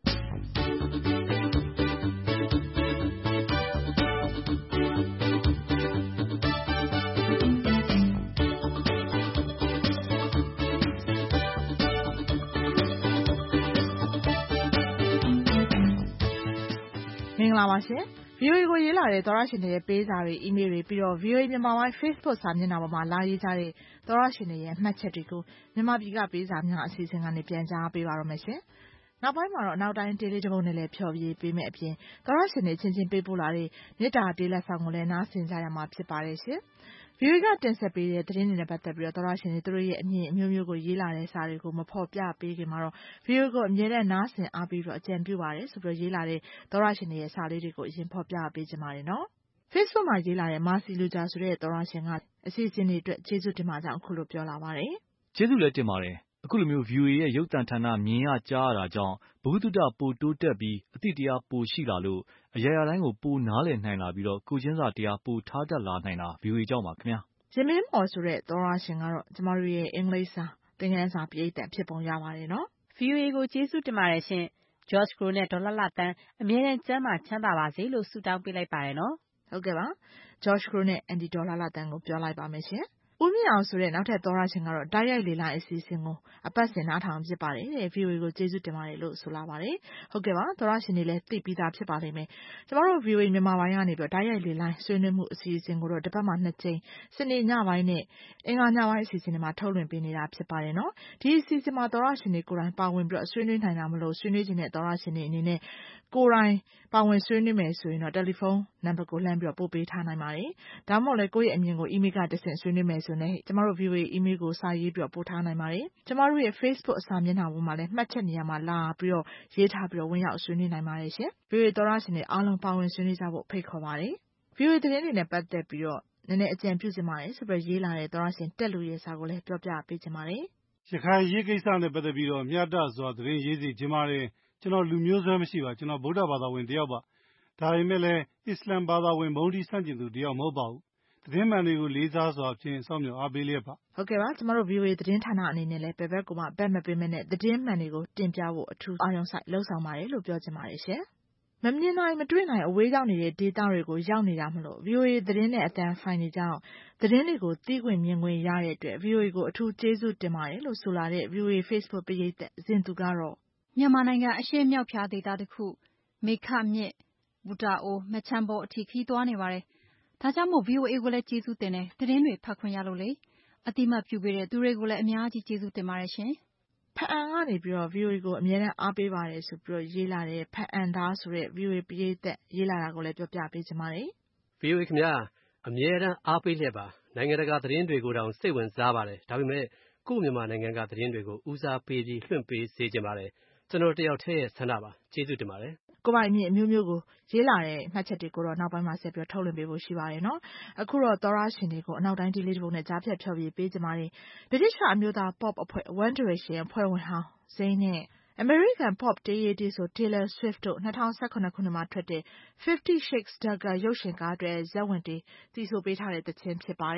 မင်္ဂလာပါရှင်။ VOA ကိုရေးလာတဲ့သောရရှင်တွေရဲ့ပေးစာတွေ အီးမေးလ်တွေပြီးတော့ VOA မြန်မာပိုင်း Facebook စာမျက်နှာပေါ်မှာလာရေးကြတဲ့သောရရှင်တွေရဲ့မှတ်ချက်တွေကိုမြန်မာပြည်ကပေးစာများအစီအစဉ်ကနေပြန်ကြားပေးပါရမယ်ရှင်။နောက်ပိုင်းမှာတော့နောက်တိုင်းတေးလေးတစ်ပုဒ်နဲ့လည်းဖျော်ဖြေပေးမယ့်အပြင်သောရရှင်တွေချင်းချင်းပေးပို့လာတဲ့မေတ္တာတေးလက်ဆောင်ကိုလည်းနားဆင်ကြရမှာဖြစ်ပါတယ်ရှင်။ VOA ကတင်ဆက်ပေးတဲ့သတင်းတွေနဲ့ပတ်သက်ပြီးတော့သောရရှင်တွေသူတို့ရဲ့အမြင်အမျိုးမျိုးကိုရေးလာတဲ့စာတွေကိုမဖော်ပြပေးခင်မှာတော့ VOA ကိုအမြဲတမ်းနားဆင်အားပြီးတော့အကြံပြုပါတယ်ဆိုပြီးတော့ရေးလာတဲ့သောရရှင်တွေရဲ့စာလေးတွေကိုအရင်ဖော်ပြပေးကြပါတယ်နော်။ Facebook မှာရေးလာတဲ့မာစီလူဂျာဆိုတဲ့သောရရှင်ကအစီအစဉ်တွေအတွက်ကျေးဇူးတင်ပါကြောင်းအခုလိုပြောလာပါတယ်။ကျေးဇူးလည်းတင်ပါတယ်။အခုလိုမျိုး VOA ရဲ့ရုပ်သံဌာနမြင်ရကြားရတာကြောင့်ဘဝတုဒ္ဒပိုတိုးတက်ပြီးအသိတရားပိုရှိလာလို့အရာရာတိုင်းကိုပိုနားလည်နိုင်လာပြီးတော့ကိုချင်းစာတရားပိုထားတတ်လာနိုင်တာ VOA ကြောင့်ပါခင်ဗျာ။ရင်မင်းမော်ဆိုတဲ့သောရရှင်ကတော့ကျမတို့ရဲ့အင်္ဂလိပ်စာသင်ခန်းစာပရိသတ်ဖြစ်ပုံရပါတယ်နော်။ VOA ကိုကျေးဇူးတင်ပါတယ်ရှင်။ George Crow နဲ့ဒေါ်လှလှသန်းအမြဲတမ်းကျန်းမာချမ်းသာပါစေလို့ဆုတောင်းပေးလိုက်ပါတယ်နော်။ဟုတ်ကဲ့ပါ။ George Crow နဲ့အန်တီဒေါ်လှလှသန်းကိုပြောလိုက်ပါမယ်ရှင်။ဦးမြင့်အောင်ဆိုတဲ့နောက်ထပ်သောရရှင်ကတော့တိုက်ရိုက်လေလိုင်းအစီအစဉ်ကိုအပတ်စဉ်နားထောင်ဖြစ်ပါတယ်တဲ့ VOA ကိုကျေးဇူးတင်ပါတယ်လို့ဆိုလာပါတယ်ဟုတ်ကဲ့ပါသောရရှင်တွေလည်းသိပြီးသားဖြစ်ပါလိမ့်မယ်ကျမတို့ VOA မြန်မာပိုင်းကနေပြီးတိုက်ရိုက်လေလိုင်းဆွေးနွေးမှုအစီအစဉ်ကိုတော့တစ်ပတ်မှာ2ကြိမ်စနေညပိုင်းနဲ့အင်္ဂါညပိုင်းအစီအစဉ်တွေမှာထုတ်လွှင့်ပေးနေတာဖြစ်ပါတယ်နော်ဒီအစီအစဉ်မှာသောရရှင်တွေကိုယ်တိုင်ပါဝင်ပြီးတော့ဆွေးနွေးနိုင်တာမလို့ဆွေးနွေးခြင်းတဲ့သောရရှင်တွေအနေနဲ့ကိုယ်တိုင်ပါဝင်ဆွေးနွေးမယ်ဆိုရင်တော့တယ်လီဖုန်းနံပါတ်ကိုလှမ်းပြီးတော့ပို့ပေးထားနိုင်ပါတယ်ဒါမှမဟုတ်လည်းကိုယ့်ရဲ့အမြင်ကိုအီးမေးလ်ကတဆင့်ဆွေးနွေးမယ်ဆိုရင်ကျမတို့ VOA အီးမေးလ်ကိုစာရေးပြီးတော့ပို့ထားနိုင်ပါတယ်ကျမတို့ရဲ့ Facebook အစာမျက်နှာပေါ်မှာလည်းမှတ်ချက်နေရာမှာလာပြီးတော့ရေးထားပြီးတော့ဝင်ရောက်ဆွေးနွေးနိုင်ပါတယ်ရှင် VOA သောရရှင်တွေအားလုံးပါဝင်ဆွေးနွေးကြဖို့ဖိတ်ခေါ်ပါတယ် VOA သတင်းတွေနဲ့ပတ်သက်ပြီးတော့နည်းနည်းအကြံပြုချင်ပါတယ်ဆိုပြီးရေးလာတဲ့သောရရှင်တက်လူရဲ့စာကိုလည်းပြောပြပေးချင်ပါတယ်ရခိုင်ရေးကိစ္စနဲ့ပတ်သက်ပြီးတော့မျှတစွာသတင်းရေးစီခြင်းပါတယ်ကျွန်တော်လူမျိုးစွဲမရှိပါကျွန်တော်ဗုဒ္ဓဘာသာဝင်တယောက်ပါဒါပေမဲ့လည်းအစ္စလမ်ဘာသာဝင်ဘုန်းကြီးဆန့်ကျင်သူတယောက်မဟုတ်ပါဘူးသတင်းမှန်တွေကိုလေးစားစွာဖြင့်စောင့်မျှော်အားပေးလျက်ပါဟုတ်ကဲ့ပါကျမတို့ VOA သတင်းဌာနအနေနဲ့လည်းဘယ်ဘက်ကိုမှဘက်မပေးမဲ့နဲ့သတင်းမှန်တွေကိုတင်ပြဖို့အထူးအာရုံစိုက်လှုံ့ဆော်ပါတယ်လို့ပြောချင်ပါတယ်ရှင်မမြင်နိုင်မတွေ့နိုင်အဝေးရောက်နေတဲ့ဒေသတွေကိုရောက်နေတာမလို့ VOA သတင်းနဲ့အသံဖိုင်တွေကြောင့်သတင်းတွေကိုသိခွင့်မြင်ခွင့်ရတဲ့အတွက် VOA ကိုအထူးကျေးဇူးတင်ပါတယ်လို့ဆိုလာတဲ့ VOA Facebook ပရိသတ်ဇင်သူကတော့မြန်မာနိုင်ငံအရှေ့မြောက်ဖြားဒေသတစ်ခုမေခမြစ်ဘူတာအိုမချမ်းဘောအထိခီးသွားနေပါတယ်ဒါကြောင့်မို့ VOA ကိုလည်းကျေးဇူးတင်တယ်သတင်းတွေဖတ်ခွင့်ရလို့လေအတိမတ်ပြုပေးတဲ့သူတွေကိုလည်းအများကြီးကျေးဇူးတင်ပါတယ်ရှင်ဖအံကနေပြီးတော့ VOA ကိုအမြဲတမ်းအားပေးပါတယ်ဆိုပြီးတော့ရေးလာတဲ့ဖအံသားဆိုတဲ့ VOA ပရိသတ်ရေးလာတာကိုလည်းပြောပြပေးချင်ပါတယ် VOA ခင်ဗျာအမြဲတမ်းအားပေးလျက်ပါနိုင်ငံတကာသတင်းတွေကိုတောင်စိတ်ဝင်စားပါတယ်ဒါပေမဲ့ကိုယ့်မြန်မာနိုင်ငံကသတင်းတွေကိုဦးစားပေးပြီးလွှင့်ပေးစေချင်ပါတယ်ကျွန်တော်တယောက်တည်းရဲ့ဆန္ဒပါကျေးဇူးတင်ပါတယ်ကိုပိုင်မြင့်အမျိုးမျိုးကိုရေးလာတဲ့မှတ်ချက်တွေကိုတော့နောက်ပိုင်းမှာဆက်ပြီးထုတ်လွှင့်ပေးဖို့ရှိပါတယ်နော်အခုတော့သောရရှင်တွေကိုအနောက်တိုင်းဒီလေးတစ်ပုဒ်နဲ့ကြားဖြတ်ဖျော်ဖြေပေးကြပါမယ်ဗြိတိရှ်အမျိုးသား pop အဖွဲ့ One Direction အဖွဲ့ဝင်ဟောင်း Zayn နဲ့ American pop တေးရေးတီးဆို Taylor Swift တို့2018ခုနှစ်မှာထွက်တဲ့ Fifty Shades Darker ရုပ်ရှင်ကားအတွက်ဇာတ်ဝင်တေးတီးဆိုပေးထားတဲ့သီချင်းဖြစ်ပါတယ်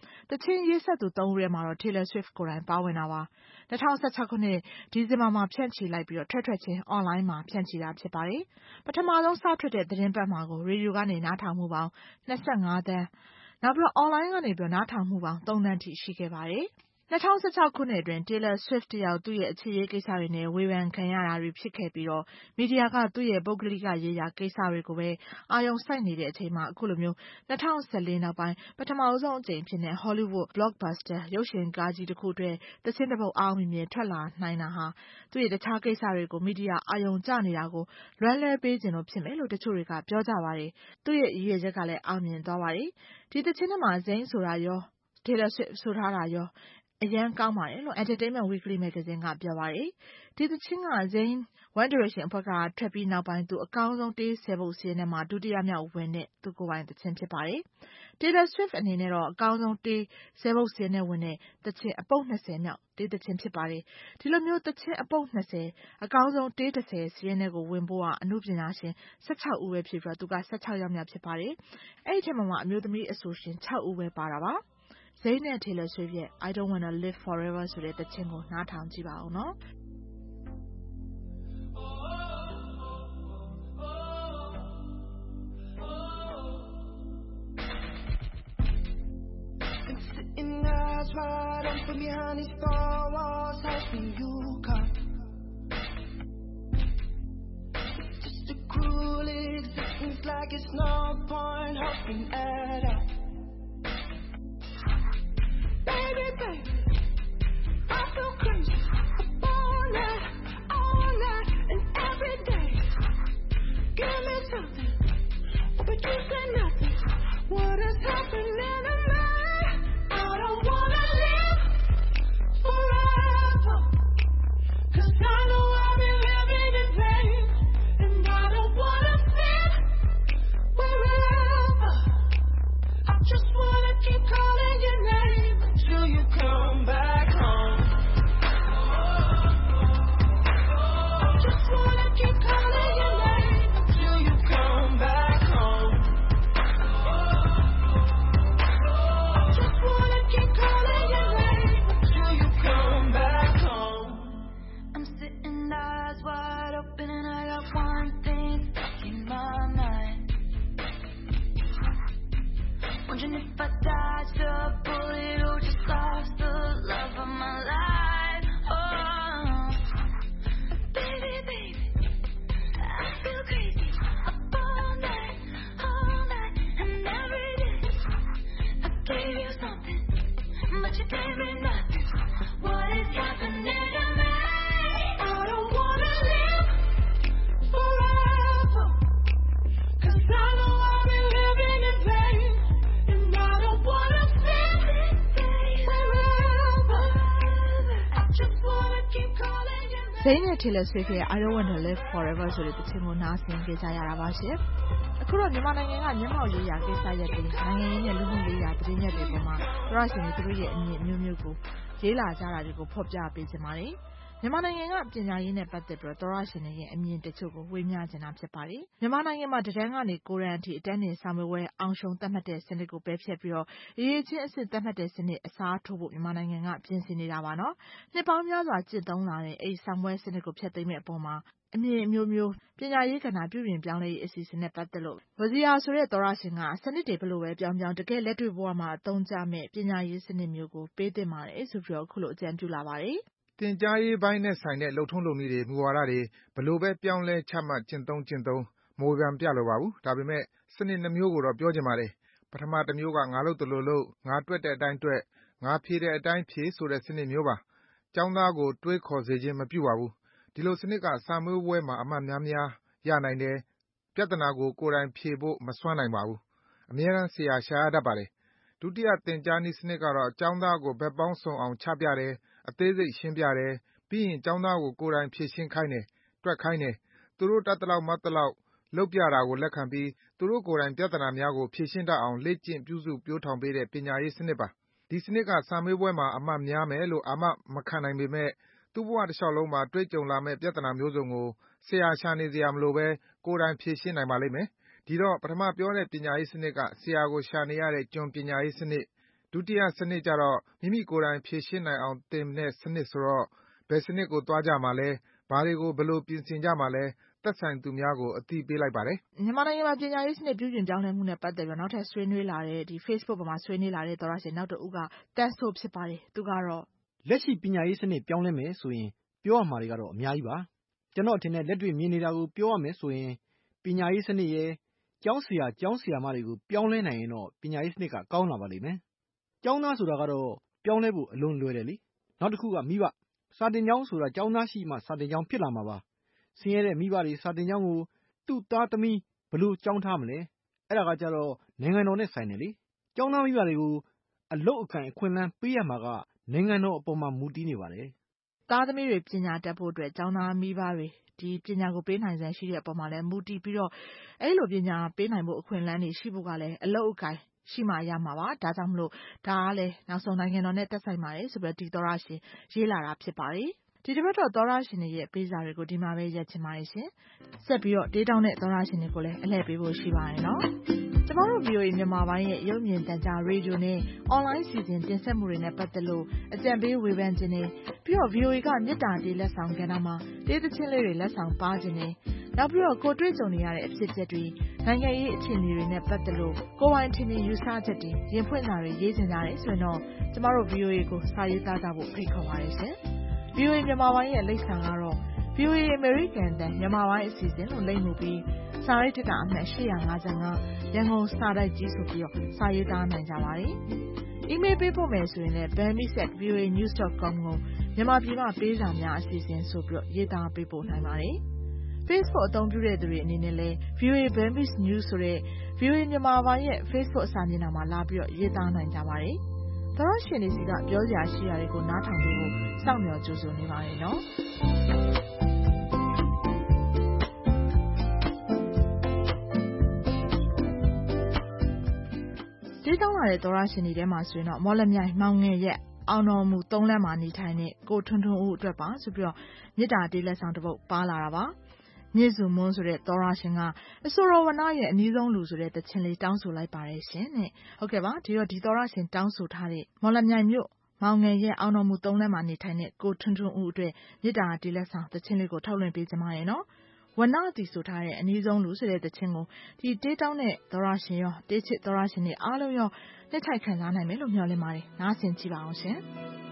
တချင်းရေးဆက်သူ3ဦးထဲမှာတော့ Taylor Swift ကိုယ်တိုင်ပါဝင်တာပါ။ 2016 ခုနှစ်ဒီဇင်ဘာမှာဖြန့်ချီလိုက်ပြီးထွက်ချင်းအွန်လိုင်းမှာဖြန့်ချီတာဖြစ်ပါတယ်။ပထမဆုံးစထွက်တဲ့သတင်းပတ်မှာကိုရေဒီယိုကနေနားထောင်မှုပေါင်း25 သန်းနောက်ပြီးအွန်လိုင်းကနေနားထောင်မှုပေါင်း3 သန်းထိရှိခဲ့ပါတယ်။ 2016 ခုနှစ်အတွင်း Taylor Swift တယောက်သူ့ရဲ့အခြေရေးကိစ္စတွေနဲ့ဝေဖန်ခံရတာတွေဖြစ်ခဲ့ပြီးမီဒီယာကသူ့ရဲ့ပုဂ္ဂလိကရေးရာကိစ္စတွေကိုပဲအာရုံစိုက်နေတဲ့အချိန်မှာအခုလိုမျိုး2014နောက်ပိုင်းပထမဆုံးအကြိမ်ဖြစ်တဲ့ Hollywood blockbuster ရုပ်ရှင်ကားကြီးတစ်ခုအတွက်သီချင်းတစ်ပုဒ်အောင်မြင်ထွက်လာနိုင်တာဟာသူ့ရဲ့တခြားကိစ္စတွေကိုမီဒီယာအာရုံကျနေတာကိုလွမ်းလွဲပေးခြင်းလို့ဖြစ်မယ်လို့တချို့တွေကပြောကြပါတယ်။သူ့ရဲ့ရည်ရွယ်ချက်ကလည်းအောင်မြင်သွားပါတယ်။ဒီသီချင်းထဲမှာ Zayn ဆိုတာရော Taylor Swift ဆိုထားတာရောအရန်ကောင်းပါတယ်လို့ Entertainment Weekly မဂ္ဂဇင်းကပြောပါတယ်။ဒီသချင်းက Zayn One Direction အဖွဲ့ကထွက်ပြီးနောက်ပိုင်းသူအကောင်းဆုံးတေး10 ပုဒ်စာရင်းထဲမှာဒုတိယမြောက်ဝင်တဲ့သူကိုယ်ပိုင်သချင်းဖြစ်ပါတယ်။ Taylor Swift အနေနဲ့တော့အကောင်းဆုံးတေး10 ပုဒ်စာရင်းထဲဝင်တဲ့သချင်းအပုဒ်20မြောက်တေးသချင်းဖြစ်ပါတယ်။ဒီလိုမျိုးသချင်းအပုဒ်20အကောင်းဆုံးတေး10စာရင်းထဲကိုဝင်ဖို့အနုပညာရှင်16ဦးပဲဖြစ်ပြီးသူက16ယောက်မြောက်ဖြစ်ပါတယ်။အဲ့ဒီထဲမှာအမျိုးသမီးအဆိုရှင်6ဦးပဲပါတာပါ။ Zayn နဲ့ Taylor Swift ရဲ့ I Don't Wanna Live Forever ဆိုတဲ့သချင်းကိုနားထောင်ကြည့်ပါဦးနော်။ Sitting eyes wide open behind these four walls, hoping you come. It's just a cruel existence, like it's no point hoping at all. Baby, baby, I feel crazy all night, and every day. Give me something, but you say nothing. What is happening to me? I don't wanna live forever, 'cause I know I've been living in vain, and I don't wanna sit wherever. I just wanna keep calling your name until you come back home. I just wanna keep calling your name until you come back home. I just wanna keep calling your name until you come back home. I'm sitting eyes wide open and I got one thing stuck in my mind. Wondering if I dodged a bullet or just lost the love of my life. Oh, baby, baby, I feel crazy up all night, and every day. I gave you something, but you gave me nothing. What is happening to me? I don't wanna live forever, 'cause I know I've been living in vain, and I don't wanna sit wherever. I just wanna keep calling your name. Zayn နဲ့ Taylor Swift ရဲ့ I Don't Wanna Live Forever ဆိုတဲ့သချင်းကိုနားဆင်ကြကြရတာပါရှင်။အခုတော့မြန်မာနိုင်ငံကမျက်မှောက်ရေးရာကိစ္စရပ်တွေနိုင်ငံရေးနဲ့လူမှုရေးရာသတင်းရပ်တွေပေါ်မှာသရရှင်တွေသူတို့ရဲ့အမြင်မျိုးမျိုးကိုရေးလာကြတာတွေကိုဖော်ပြပေးကြပါတယ်။မြန်မာနိုင်ငံကပညာရေးနဲ့ပတ်သက်ပြီးသရရှင်တွေရဲ့အမြင်တချို့ကိုဝေမျှချင်တာဖြစ်ပါတယ်။မြန်မာနိုင်ငံမှာတန်းကနေ9တန်းအထိအတန်းတင်စာမေးပွဲအောင်ရှုံးသတ်မှတ်တဲ့စနစ်ကိုပယ်ဖျက်ပြီးအရေးချင်းအဆင့်သတ်မှတ်တဲ့စနစ်အစားထိုးဖို့မြန်မာနိုင်ငံကပြင်ဆင်နေတာပါနော်။နှစ်ပေါင်းများစွာကျင့်သုံးလာတဲ့အဲဒီစာမေးပွဲစနစ်ကိုဖျက်သိမ်းမဲ့အပေါ်မှာအမြင်အမျိုးမျိုးပညာရေးကဏ္ဍပြုပြင်ပြောင်းလဲရေးအစီအစဉ်နဲ့ပတ်သက်လို့ဝဇီယာဆိုတဲ့သောရရှင်ကစနစ်တွေဘယ်လိုပဲပြောင်းပြောင်းတကယ်လက်တွေ့ဘဝမှာအသုံးကျမဲ့ပညာရေးစနစ်မျိုးကိုပေးသင့်ပါတယ်ဆိုပြီးအခုလိုအကြံပြုလာပါတယ်။သင်ကြားရေးပိုင်းနဲ့ဆိုင်တဲ့လုပ်ထုံးလုပ်နည်းတွေမူဝါဒတွေဘယ်လိုပဲပြောင်းလဲချမှတ်ကျင့်သုံးမဝေဖန်ပြလိုပါဘူး။ဒါပေမဲ့စနစ်2မျိုးကိုတော့ပြောချင်ပါတယ်။ပထမတစ်မျိုးကငါလုပ်သလိုလုပ်ငါတွက်တဲ့အတိုင်းတွက်ငါဖြေတဲ့အတိုင်းဖြေဆိုတဲ့စနစ်မျိုးပါ။ကျောင်းသားကိုတွေးခေါ်စေခြင်းမပြုပါဘူး။ဒီလိုစနစ်ကစာမေးပွဲမှာအမှတ်များများရနိုင်တယ်။ပြဿနာကိုကိုယ်တိုင်ဖြေဖို့မစွမ်းနိုင်ပါဘူး။အမြဲတမ်းဆရာရှာရတတ်ပါတယ်။ဒုတိယသင်ကြားနည်းစနစ်ကတော့ကျောင်းသားကိုဘက်ပေါင်းစုံအောင်ချပြတယ်။အသေးစိတ်ရှင်းပြတယ်။ပြီးရင်ကျောင်းသားကိုကိုယ်တိုင်ဖြေရှင်းခိုင်းတယ်။တွက်ခိုင်းတယ်။သူတို့တတ်သလောက်မတ်သလောက်လုပ်ပြတာကိုလက်ခံပြီးသူတို့ကိုယ်တိုင်ပြဿနာများကိုဖြေရှင်းတတ်အောင်လေ့ကျင့်ပြုစုပျိုးထောင်ပေးတဲ့ပညာရေးစနစ်ပါ။ဒီစနစ်ကစာမေးပွဲမှာအမှတ်များမယ်လို့အာမမခံနိုင်ပေမဲ့သူ့ဘဝတစ်လျှောက်လုံးမှာတွေ့ကြုံလာမယ့်ပြဿနာမျိုးစုံကိုဆရာရှာနေစရာမလိုဘဲကိုယ်တိုင်ဖြေရှင်းနိုင်ပါလိမ့်မယ်။ဒီတော့ပထမပြောတဲ့ပညာရေးစနစ်ကဆရာကိုရှာနေရတဲ့ကျွန်ပညာရေးစနစ်ဒုတိယစနစ်ကျတော့မိမိကိုယ်တိုင်ဖြေရှင်းနိုင်အောင်သင်တဲ့စနစ်ဆိုတော့ဘယ်စနစ်ကိုသွားကြမှာလဲဘာတွေကိုဘယ်လိုပြင်ဆင်ကြမှာလဲသက်ဆိုင်သူများကိုအသိပေးလိုက်ပါတယ်။မြန်မာနိုင်ငံမှာပညာရေးစနစ်ပြုပြင်ပြောင်းလဲမှုနဲ့ပတ်သက်ပြီးနောက်ထပ်ဆွေးနွေးလာတဲ့ဒီ Facebook ပေါ်မှာဆွေးနွေးလာတဲ့သောရရှင်နောက်တစ်ဦးကတန်းဆိုးဖြစ်ပါတယ်။သူကတော့လက်ရှိပညာရေးစနစ်ပြောင်းလဲမယ်ဆိုရင်ပြောရမှာတွေကတော့အများကြီးပါ။ကျွန်တော်ထင်တဲ့လက်တွေ့မြင်နေတာကိုပြောရမယ်ဆိုရင်ပညာရေးစနစ်ရဲ့ကျောင်းဆရာမတွေကိုပြောင်းလဲနိုင်ရင်တော့ပညာရေးစနစ်ကကောင်းလာပါလိမ့်မယ်။ကျောင်းသားဆိုတာကတော့ပြောင်းလဲဖို့အလွန်လွယ်တယ်လေ။နောက်တစ်ခုကမိဘစာတင်ကျောင်းဆိုတာကျောင်းသားရှိမှစာတင်ကျောင်းဖြစ်လာမှာပါ။ဆင်းရဲတဲ့မိဘတွေစာတင်ကျောင်းကိုသူ့သားသမီးဘလို့ကျောင်းထားမလဲ။အဲ့ဒါကကြတော့နိုင်ငံတော်နဲ့ဆိုင်တယ်လေ။ကျောင်းသားမိဘတွေကိုအလုပ်အကိုင်အခွင့်အလမ်းပေးရမှာကနိုင်ငံတော်အပေါ်မှာမူတည်နေပါတယ်။သားသမီးတွေပညာတတ်ဖို့အတွက်ကျောင်းသားမိဘတွေဒီပညာကိုပေးနိုင်စရာရှိတဲ့အပေါ်မှာလည်းမူတည်ပြီးတော့အဲ့လိုပညာပေးနိုင်ဖို့အခွင့်အလမ်းတွေရှိဖို့ကလည်းအလုပ်အကိုင်ရှိမှရမှာပါဒါကြောင့်မလို့ဒါကလည်းနောက်ဆုံးနိုင်ငံတော်နဲ့သက်ဆိုင်ပါတယ်ဆိုပြီးဒီသောရရှင်ရေးလာတာဖြစ်ပါတယ်ဒီတစ်ပတ်တော့သောရရှင်တွေရဲ့ပေးစာတွေကိုဒီမှာပဲရက်ချင်ပါတယ်ရှင်ဆက်ပြီးတော့ဒေးတောင်းတဲ့သောရရှင်တွေကိုလည်းအလှည့်ပေးဖို့ရှိပါတယ်နော်ကျမတို့ VOA မြန်မာပိုင်းရဲ့ရုပ်မြင်သံကြားရေဒီယိုနဲ့ online စီစဉ်တင်ဆက်မှုတွေနဲ့ပတ်သက်လို့အကြံပေးဝေဖန်ခြင်းတွေပြီးတော့ VOA ကမြစ်တာတေးလက်ဆောင်ကဏ္ဍမှာတေးသချင်းလေးတွေလက်ဆောင်ပါခြင်းတွေနောက်ပြီးတော့ကိုတွေ့ကြုံနေရတဲ့အဖြစ်အပျက်တွေနိုင်ငံရေးအခြေအနေတွေနဲ့ပတ်သက်လို့ကိုယ်ပိုင်ထင်မြင်ယူဆချက်တွေရင်ဖွင့်တာတွေရေးချင်ကြတယ်ဆိုရင်တော့ကျမတို့ VOA ကိုစာရေးသားကြဖို့ဖိတ်ခေါ်ပါတယ်ရှင် VOA မြန်မာပိုင်းရဲ့လိပ်စာကတော့ VOA American တန်မြန်မာပိုင်းအစီအစဉ်လို့လိပ်မှုပြီးစာရိုက်ထက်ကအမှတ်855ရန်ကုန်စာတိုက်ကြီးဆိုပြီးတော့စာရေးသားနိုင်ကြပါတယ်။ email ပေးဖို့မယ်ဆိုရင်လည်း burmese@voanews.com ကိုမြန်မာပြည်မှာပေးစာများအစီအစဉ်ဆိုပြီးတော့ရေးသားပေးပို့နိုင်ပါတယ်။ Facebook အသုံးပြုတဲ့သူတွေအနေနဲ့လည်း VOA Burmese News ဆိုတဲ့ VOA မြန်မာပိုင်းရဲ့ Facebook စာမျက်နှာမှာလာပြီးတော့ရေးသားနိုင်ကြပါတယ်။သောရရှင်တွေစီကပြောစရာရှိတာတွေကိုနားထောင်ပေးဖို့စောင့်မျှော်ကြိုးဆိုနေပါတယ်နော်။ဒီတောင်းလာတဲ့သောရရှင်တွေထဲမှာဆိုရင်တော့မော်လမြိုင်မောင်ငယ်ရက်အောင်တော်မူ3လမ်းမှာနေထိုင်တဲ့ကိုထွန်းထွန်းဦးအတွက်ပါဆိုပြီးတော့မြစ်တာတေးလက်ဆောင်တစ်ပုဒ်ပါလာတာပါမြစ်စုမွန်းဆိုတဲ့သောရရှင်ကအဆိုတော်ဝနရဲ့အနည်းဆုံးလူဆိုတဲ့တခြင်းလေးတောင်းဆိုလိုက်ပါတယ်ရှင်တဲ့ဟုတ်ကဲ့ပါဒီတော့ဒီသောရရှင်တောင်းဆိုထားတဲ့မော်လမြိုင်မြို့မောင်ငယ်ရဲ့အောင်တော်မူ3လမ်းမှာနေထိုင်တဲ့ကိုထွန်းထွန်းဦးအတွက်မြစ်တာတေးလက်ဆောင်တခြင်းလေးကိုထုတ်လွှင့်ပေးကြပါရဲ့နော်ဝနတီဆိုထားတဲ့အနည်းဆုံးလူဆိုတဲ့တခြင်းကိုဒီတေးတောင်းတဲ့သောရရှင်ရောတေးချစ်သောရရှင်တွေအားလုံးရောနှစ်ထိုက်ခံစားနိုင်မယ်လို့မျှော်လင့်ပါတယ်နားဆင်ကြည့်ပါအောင်ရှင်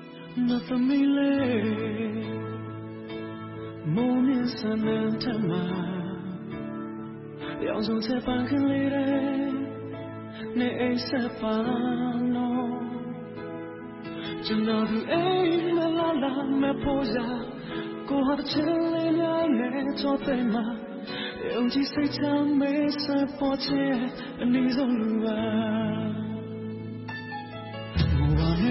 梦面三人他妈，要从这半个里的你爱是烦恼，真那不爱没啦啦没破呀，过好的千里来没做对吗？用起谁唱没是破解你走路啊，我忘了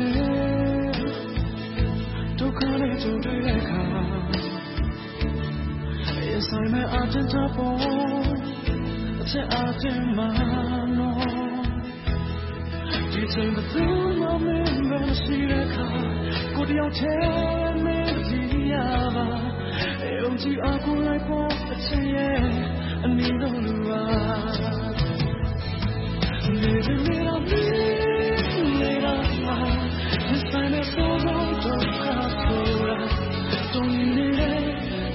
都可能就对看。Yes, I'm an artist of all. It's an artist, man. You take the thing, I'm in the Siraka. Could you tell me the Yava? Don't you go like what? It's a yeah, I need a new one. Living in a million, this time is so long, don't cast for us. Don't need it.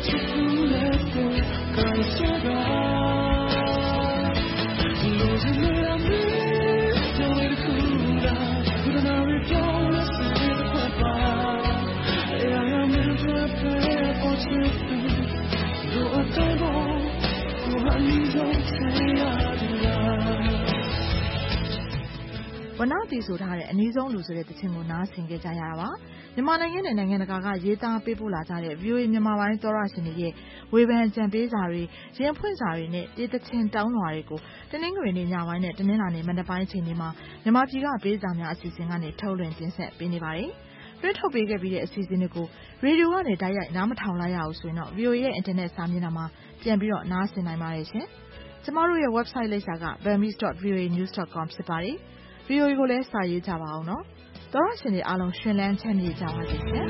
ဝနတီဆိုထားတဲ့အနည်းဆုံးလူဆိုတဲ့တခြင်းကိုနားဆင်ကြကြရတာပါမြန်မာနိုင်ငံနဲ့နိုင်ငံတကာကရေးသားပေးပို့လာကြတဲ့ VOA မြန်မာပိုင်းသောရရှင်တွေရဲ့ဝေဖန်ကြံပေးစာတွေရင်ဖွင့်စာတွေနဲ့တေးသချင်းတောင်းလွှာတွေကိုတနင်္ဂနွေနေ့ညပိုင်းနဲ့တနင်္လာနေ့မနက်ပိုင်းအချိန်တွေမှာမြန်မာပြည်ကပေးစာများအစီအစဉ်ကနေထုတ်လွှင့်တင်ဆက်ပေးနေပါတယ်လွှင့်ထုတ်ပေးခဲ့ပြီးတဲ့အစီအစဉ်တွေကိုရေဒီယိုကနေတိုက်ရိုက်နားမထောင်လိုက်ရအောင်ဆိုရင်တော့ VOA ရဲ့အင်တာနက်စာမျက်နှာမှာပြန်ပြီးတော့နားဆင်နိုင်ပါတယ်ရှင်ကျမတို့ရဲ့ website လိပ်စာက burmese.voanews.com ဖြစ်ပါတယ်VOA ကိုလည်းစာရေးကြပါအောင်နော်သောရရှင်တွေအားလုံးရှင်လန်းချမ်းမြေ့ကြပါစေရှင်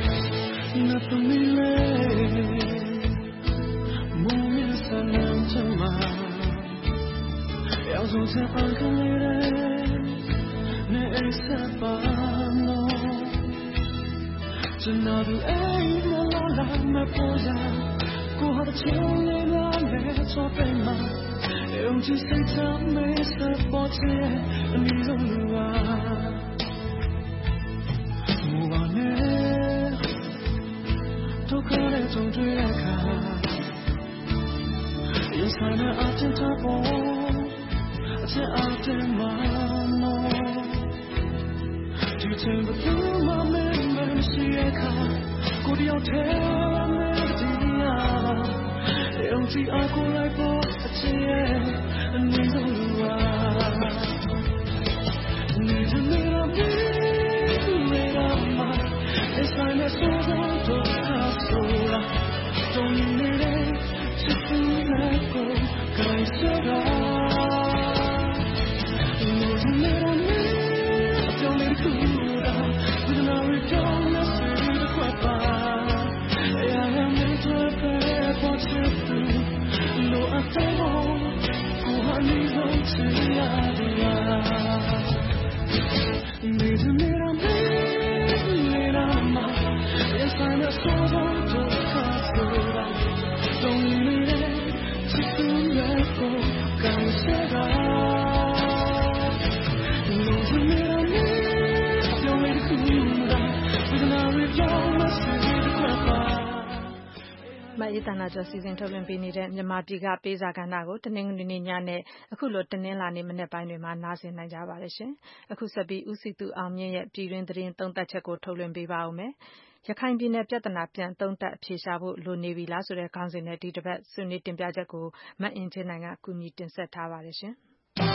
要从这半个里的你爱အေးသန္တာကျော်စီစဉ်ထုတ်လွှင့်ပေးနေတဲ့မြန်မာပြည်ကပေးစာကဏ္ဍကိုတနင်္ဂနွေနေ့ညနဲ့အခုလိုတနင်္လာနေ့မနက်ပိုင်းတွေမှာနားဆင်နိုင်ကြပါတယ်ရှင်။အခုဆက်ပြီးဦးစီသူအောင်မြင့်ရဲ့ပြည်တွင်းသတင်းသုံးသပ်ချက်ကိုထုတ်လွှင့်ပေးပါဦးမယ်။ရခိုင်ပြည်နယ်ပြဿနာပြန်သုံးသပ်အဖြေရှာဖို့လိုနေပြီလားဆိုတဲ့ခေါင်းစဉ်နဲ့ဒီတစ်ပတ်ဆွေးနွေးတင်ပြချက်ကိုမအင်ကြင်းနိုင်ကကူညီတင်ဆက်ထားပါတယ်ရှင်။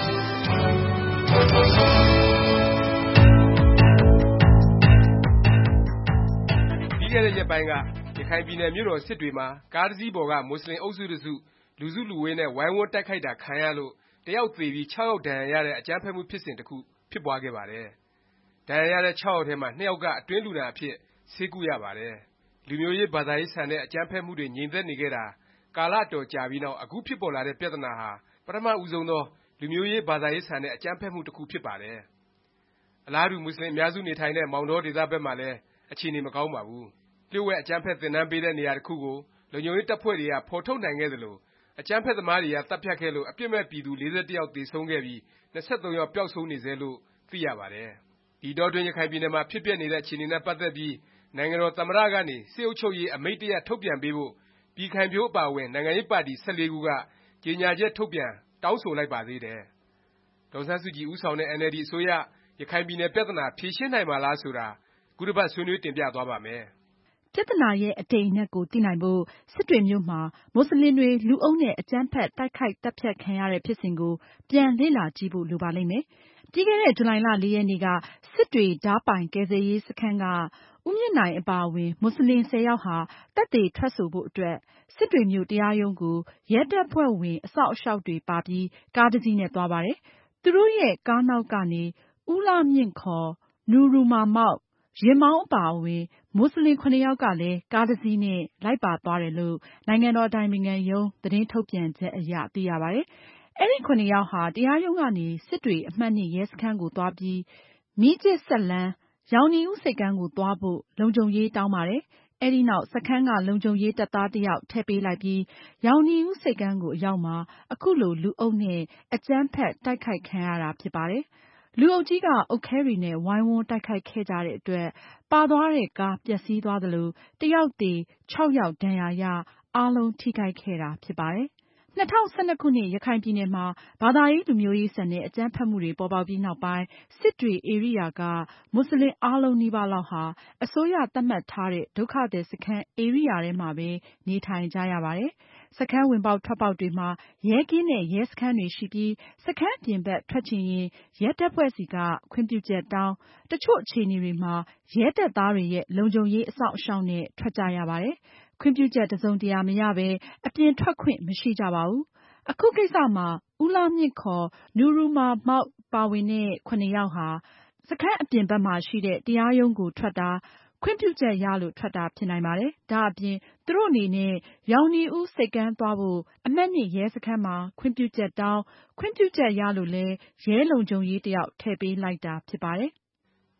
ပြီးခဲ့တဲ့ရက်ပိုင်းကရခိုင်ပြည်နယ်မြို့တော်စစ်တွေမှာကားတစ်စီးပေါ်ကမွတ်ဆလင်အုပ်စုတစ်စုလူစုလူဝေးနဲ့ဝိုင်းဝန်းတိုက်ခိုက်တာခံရလို့တစ်ယောက်သေပြီး6 ယောက်ဒဏ်ရာရတဲ့အကြမ်းဖက်မှုဖြစ်စဉ်တစ်ခုဖြစ်ပွားခဲ့ပါတယ်။ဒဏ်ရာရတဲ့6 ယောက်ထဲမှာ2 ယောက်ကအတွင်းလူနာအဖြစ်ဆေးကုရပါတယ်။လူမျိုးရေးဘာသာရေးဆန်တဲ့အကြမ်းဖက်မှုတွေငြိမ်သက်နေခဲ့တာကာလအတော်ကြာပြီးနောက်အခုဖြစ်ပေါ်လာတဲ့ပြဿနာဟာပထမဦးဆုံးသောလူမျိုးရေးဘာသာရေးဆန်တဲ့အကြမ်းဖက်မှုတစ်ခုဖြစ်ပါတယ်။အလားတူမွတ်ဆလင်အများစုနေထိုင်တဲ့မောင်တောဒေသဘက်မှာလည်းအခြေအနေမကောင်းပါဘူး။လျှို့ဝှက်အကြမ်းဖက်သင်တန်းပေးတဲ့နေရာတစ်ခုကိုလုံခြုံရေးတပ်ဖွဲ့တွေကဖော်ထုတ်နိုင်ခဲ့သလိုအကြမ်းဖက်သမားတွေကသတ်ဖြတ်ခဲ့လို့အပြစ်မဲ့ပြည်သူ41 ယောက်သေဆုံးခဲ့ပြီး23 ယောက်ပျောက်ဆုံးနေဆဲလို့သိရပါတယ်။ဒီတောတွင်းရခိုင်ပြည်နယ်မှာဖြစ်ပျက်နေတဲ့အခြေအနေနဲ့ပတ်သက်ပြီးနိုင်ငံတော်သမ္မတကနေစစ်အုပ်ချုပ်ရေးအမိန့်တစ်ရပ်ထုတ်ပြန်ပေးဖို့ပြည်ခိုင်ဖြိုးအပါအဝင်နိုင်ငံရေးပါတီ14 ခုကကြေညာချက်ထုတ်ပြန်တောင်းဆိုလိုက်ပါသေးတယ်။ဒေါ်အောင်ဆန်းစုကြည်ဦးဆောင်တဲ့ NLD အစိုးရရခိုင်ပြည်နယ်ပြဿနာဖြေရှင်းနိုင်မှာလားဆိုတာခုတစ်ပတ်ဆွေးနွေးတင်ပြသွားပါ့မယ်။ပြဿနာရဲ့အတိမ်အနက်ကိုသိနိုင်ဖို့စစ်တွေမြို့မှာမွတ်ဆလင်တွေလူအုပ်နဲ့အကြမ်းဖက်တိုက်ခိုက်သတ်ဖြတ်ခံရတဲ့ဖြစ်စဉ်ကိုပြန်လေ့လာကြည့်ဖို့လိုပါလိမ့်မယ်။ပြီးခဲ့တဲ့ဇူလိုင်လ 4 ရက်နေ့ကစစ်တွေဒါးပိုင်ကယ်ဆယ်ရေးစခန်းကဦးမြင့်နိုင်အပါအဝင်မွတ်ဆလင် 10 ယောက်ဟာသက်သေထွက်ဆိုဖို့အတွက်စစ်တွေမြို့တရားရုံးကိုရဲတပ်ဖွဲ့ဝင်အစောင့်အရှောက်တွေပါပြီးကားတစ်စီးနဲ့သွားပါတယ်။သူတို့ရဲ့ကားနောက်ကနေဦးလှမြင့် နူရူမာမောက်ယာဉ်မောင်းအပါအဝင်မွတ်ဆလင် 7 ယောက်ကလည်းကားတစ်စီးနဲ့လိုက်ပါသွားတယ်လို့နိုင်ငံတော်အတိုင်ပင်ခံရုံးသတင်းထုတ်ပြန်ချက်အရသိရပါတယ်။အဲဒီ 7 ယောက်ဟာတရားရုံးကနေစစ်တွေအမှတ် 2 ရဲစခန်းကိုသွားပြီးမီးကျစ်စက်လမ်းရောင်နီဦးဆိပ်ကမ်းကိုသွားဖို့လုံခြုံရေးတောင်းပါတယ်။အဲဒီနောက်စခန်းကလုံခြုံရေးတပ်သားတစ်ယောက်ထည့်ပေးလိုက်ပြီးရောင်နီဦးဆိပ်ကမ်းကိုအရောက်မှာအခုလိုလူအုပ်နဲ့အကြမ်းဖက်တိုက်ခိုက်ခံရတာဖြစ်ပါတယ်။လူအုပ်ကြီးကအုတ်ခဲတွေနဲ့ဝိုင်းဝန်းတိုက်ခိုက်ခဲ့ကြတဲ့အတွက်ပါသွားတဲ့ကားပျက်စီးသွားသလိုတစ်ယောက်သေ 6 ယောက်ဒဏ်ရာရအားလုံးထိခိုက်ခဲ့တာဖြစ်ပါတယ်။ 2012 ခုနှစ်ရခိုင်ပြည်နယ်မှာဘာသာရေးလူမျိုးရေးဆန်တဲ့အကြမ်းဖက်မှုတွေပေါ်ပေါက်ပြီးနောက်ပိုင်းစစ်တွေဧရိယာကမွတ်ဆလင်အားလုံးနီးပါးလောက်ဟာအစိုးရသတ်မှတ်ထားတဲ့ဒုက္ခသည်စခန်းဧရိယာထဲမှာပဲနေထိုင်ကြရပါတယ်။စခန်းဝင်ပေါက်ထွက်ပေါက်တွေမှာရဲကင်းနဲ့ရဲစခန်းတွေရှိပြီးစခန်းအပြင်ဘက်ထွက်ချင်ရင်ရဲတပ်ဖွဲ့ဆီကခွင့်ပြုချက်တောင်းတချို့အခြေအနေတွေမှာရဲတပ်သားတွေရဲ့လုံခြုံရေးအစောင့်အရှောက်နဲ့ထွက်ကြရပါတယ်။ခွင့်ပြုချက်တစ်စုံတစ်ရာမရပဲအပြင်ထွက်ခွင့်မရှိကြပါဘူး။အခုကိစ္စမှာဦးလှမြင့် နူရူမာမောက်ပါဝင်တဲ့ 7 ယောက်ဟာစခန်းအပြင်ဘက်မှာရှိတဲ့တရားရုံးကိုထွက်တာခွင့်ပြုချက်ရလို့ထွက်တာဖြစ်နိုင်ပါတယ်။ဒါ့အပြင်သူတို့အနေနဲ့ရောင်နီဦးဆိပ်ကမ်းသွားဖို့အမှတ် 2 ရဲစခန်းမှာခွင့်ပြုချက်တောင်းခွင့်ပြုချက်ရလို့လဲရဲလုံခြုံရေးတစ်ယောက်ထည့်ပေးလိုက်တာဖြစ်ပါတယ်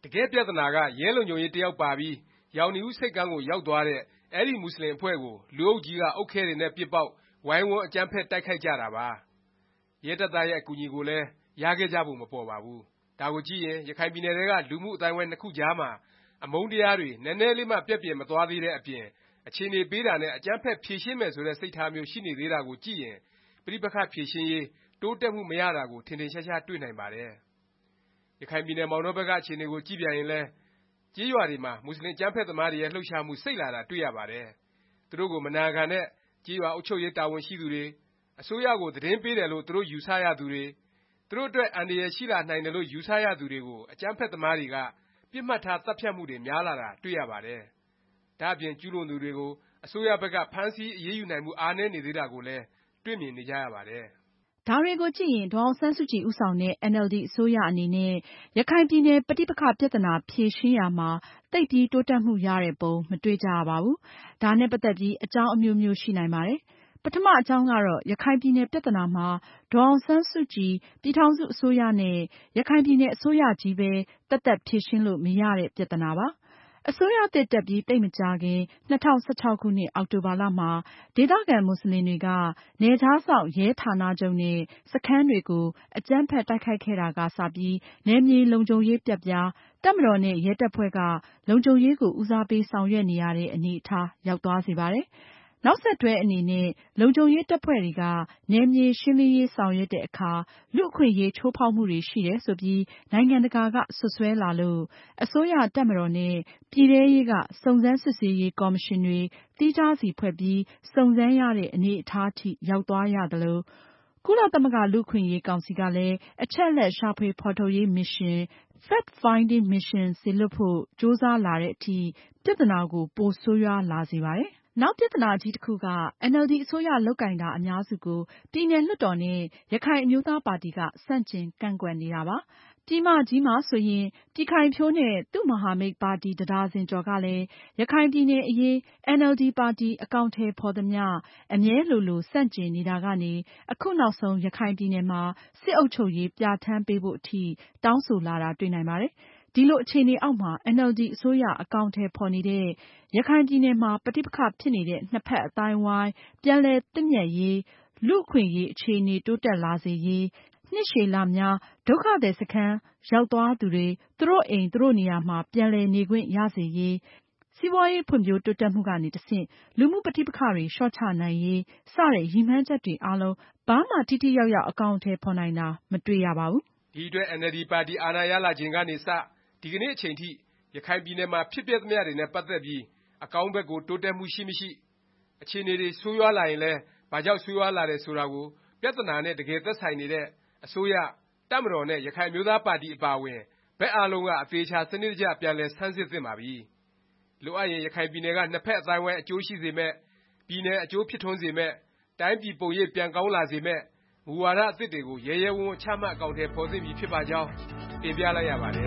တကယ်ပြဿနာကရဲလုံခြုံရေးတစ်ယောက်ပါပြီးရောင်နီဦးဆိပ်ကမ်းကိုရောက်သွားတဲ့အဲဒီမွတ်ဆလင်အဖွဲ့ကိုလူအုပ်ကြီးကအုတ်ခဲတွေနဲ့ပစ်ပေါက်ဝိုင်းဝန်းအကြမ်းဖက်တိုက်ခိုက်ကြတာပါရဲတပ်သားရဲ့အကူအညီကိုလည်းရခဲ့ကြဖို့မပေါ်ပါဘူးဒါကိုကြည့်ရင်ရခိုင်ပြည်နယ်ထဲကလူမှုအသိုင်းအဝိုင်းနှစ်ခုကြားမှာအမုန်းတရားတွေနည်းနည်းလေးမှပြက်ပြယ်မသွားသေးတဲ့အပြင်အခြေအနေပေးတာနဲ့အကြမ်းဖက်ဖြေရှင်းမယ်ဆိုတဲ့စိတ်ထားမျိုးရှိနေသေးတာကိုကြည့်ရင်ပဋိပက္ခဖြေရှင်းရေးတိုးတက်မှုမရတာကိုထင်ထင်ရှားရှားတွေ့နိုင်ပါတယ်ရခိုင်ပြည်နယ်မောင်တောဘက်ကအခြေအနေကိုကြည့်ပြန်ရင်လည်းကျေးရွာတွေမှာမွတ်ဆလင်အကြမ်းဖက်သမားတွေရဲ့လှုပ်ရှားမှုစိတ်လာတာတွေ့ရပါတယ်သူတို့ကိုမနာခံတဲ့ကျေးရွာအုပ်ချုပ်ရေးတာဝန်ရှိသူတွေအစိုးရကိုသတင်းပေးတယ်လို့သူတို့ယူဆရသူတွေသူတို့အတွက်အန္တရာယ်ရှိလာနိုင်တယ်လို့ယူဆရသူတွေကိုအကြမ်းဖက်သမားတွေကပြစ်မှတ်ထားသတ်ဖြတ်မှုတွေများလာတာတွေ့ရပါတယ်ဒါအပြင်ကျူးလွန်သူတွေကိုအစိုးရဘက်ကဖမ်းဆီးအရေးယူနိုင်မှုအားနည်းနေသေးတာကိုလည်းတွေ့မြင်နေကြရပါတယ်ဒါတွေကိုကြည့်ရင်ဒေါ်အောင်ဆန်းစုကြည်ဦးဆောင်တဲ့ NLD အစိုးရအနေနဲ့ရခိုင်ပြည်နယ်ပဋိပက္ခပြဿနာဖြေရှင်းရာမှာသိပ်ပြီးတိုးတက်မှုရတဲ့ပုံမတွေ့ကြရပါဘူး။ဒါနဲ့ပတ်သက်ပြီးအကြောင်းအမျိုးမျိုးရှိနိုင်ပါတယ်။ပထမအကြောင်းကတော့ရခိုင်ပြည်နယ်ပြဿနာမှာဒေါ်အောင်ဆန်းစုကြည်ပြည်ထောင်စုအစိုးရနဲ့ရခိုင်ပြည်နယ်အစိုးရကြီးပဲသက်သက်ဖြေရှင်းလို့မရတဲ့ပြဿနာပါ။အစိုးရသစ်တက်ပြီးသိပ်မကြာခင်2016ခုနှစ်အောက်တိုဘာလမှာဒေသခံမွတ်ဆလင်တွေကနယ်ခြားစောင့်ရဲဌာနချုပ်နဲ့စခန်းတွေကိုအကြမ်းဖက်တိုက်ခိုက်ခဲ့တာကစပြီးနယ်မြေလုံခြုံရေးပျက်ပြားတပ်မတော်နဲ့ရဲတပ်ဖွဲ့ကလုံခြုံရေးကိုဦးစားပေးဆောင်ရွက်နေရတဲ့အနေအထားရောက်သွားစေပါတယ်။နောက်ဆက်တွဲအနေနဲ့လုံခြုံရေးတပ်ဖွဲ့တွေကနယ်မြေရှင်းလင်းရေးဆောင်ရွက်တဲ့အခါလူ့အခွင့်အရေးချိုးဖောက်မှုတွေရှိတယ်ဆိုပြီးနိုင်ငံတကာကစွပ်စွဲလာလို့အစိုးရတပ်မတော်နဲ့ပြည်ထဲရေးကစုံစမ်းစစ်ဆေးရေးကော်မရှင်တွေသီးခြားစီဖွဲ့ပြီးစုံစမ်းရတဲ့အနေအထားထိရောက်သွားရသလိုကုလသမဂ္ဂလူ့အခွင့်အရေးကောင်စီကလည်းအချက်အလက်ရှာဖွေဖော်ထုတ်ရေးမစ်ရှင် Fact Finding Mission စေလွှတ်ဖို့ကြိုးစားလာတဲ့အထိပြဿနာကိုပိုဆိုးရွားလာစေပါတယ်။နောက်ပြဿနာကြီးတစ်ခုက NLD အစိုးရလုပ်ကိုင်တာအများစုကိုပြည်နယ်လွှတ်တော်နဲ့ရခိုင်အမျိုးသားပါတီကဆန့်ကျင်ကန့်ကွက်နေတာပါ။ပြည်မကြီးမှာဆိုရင်ပြည်ခိုင်ဖြိုးနဲ့သူ့မဟာမိတ်ပါတီတစ်ဒါဇင်ကျော်ကလည်းရခိုင်ပြည်နယ်အရေး NLD ပါတီအကောင်အထည်ဖော်သမျှအမြဲလိုဆန့်ကျင်နေတာကနေအခုနောက်ဆုံးရခိုင်ပြည်နယ်မှာစစ်အုပ်ချုပ်ရေးပြဌာန်းပေးဖို့အထိတောင်းဆိုလာတာတွေ့နိုင်ပါတယ်။ဒီလိုအခြေအနေအောက်မှာ NLD အစိုးရအကောင်အထည်ဖော်နေတဲ့ရခိုင်ပြည်နယ်မှာပဋိပက္ခဖြစ်နေတဲ့နှစ်ဖက်အသိုင်းအဝိုင်းပြန်လည်သင့်မြတ်ရေးလူ့အခွင့်အရေးအခြေအနေတိုးတက်လာစေရေးနှစ်ရှည်လများဒုက္ခသည်စခန်းရောက်သွားသူတွေသူတို့အိမ်သူတို့နေရာမှာပြန်လည်နေခွင့်ရစေရေးစီးပွားရေးဖွံ့ဖြိုးတိုးတက်မှုကနေတဆင့်လူမှုပဋိပက္ခတွေလျှော့ချနိုင်ရေးစတဲ့ရည်မှန်းချက်တွေအားလုံးဘာမှထိထိရောက်ရောက်အကောင်အထည်ဖော်နိုင်တာမတွေ့ရပါဘူး။ဒီအတွက် NLD ပါတီအာဏာရလာခြင်းကနေစဒီကနေ့အချိန်ထိရခိုင်ပြည်နယ်မှာဖြစ်ပျက်သမျှတွေနဲ့ပတ်သက်ပြီးအကောင်းဘက်ကိုတိုးတက်မှုရှိမရှိအခြေအနေတွေဆိုးရွားလာရင်လည်းဘာကြောင့်ဆိုးရွားလာတယ်ဆိုတာကိုပြဿနာနဲ့တကယ်သက်ဆိုင်နေတဲ့အစိုးရတပ်မတော်နဲ့ရခိုင်မျိုးသားပါတီအပါအဝင်ဘက်အားလုံးကအသေးချာစနစ်တကျပြန်လည်ဆန်းစစ်သင့်ပါပြီ။လိုအပ်ရင်ရခိုင်ပြည်နယ်ကနှစ်ဖက်အသိုင်းအဝိုင်းအကျိုးရှိစေမယ့်ပြည်နယ်အကျိုးဖြစ်ထွန်းစေမယ့်တိုင်းပြည်ပုံရိပ်ပြန်ကောင်းလာစေမယ့်မူဝါဒအသစ်တွေကိုရဲရဲဝံ့ဝံ့ချမှတ်အကောင်အထည်ဖော်သင့်ပြီဖြစ်ပါကြောင်းတင်ပြလိုက်ရပါတယ်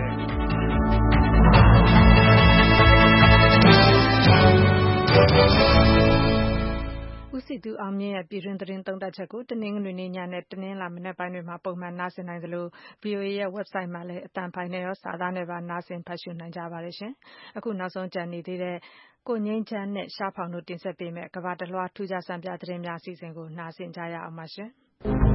ဦးစည်သူအောင်မြင့်ရဲ့ပြည်တွင်းသတင်းသုံးသပ်ချက်ကိုတနင်္ဂနွေနေ့ညနဲ့တနင်္လာမနက်ပိုင်းတွေမှာပုံမှန်နားဆင်နိုင်သလို VOA ရဲ့ website မှာလည်းအသံဖိုင်နဲ့ရောစာသားနဲ့ပါနားဆင်ဖတ်ရှုနိုင်ကြပါတယ်ရှင်။အခုနောက်ဆုံးကျန်နေသေးတဲ့ကိုငြိမ်းချမ်းနဲ့ရှားဖောင်တို့တင်ဆက်ပေးမယ့်ကမ္ဘာတစ်လွှားထူးခြားစံပြသတင်းများအစီအစဉ်ကိုနားဆင်ကြရအောင်ပါရှင်။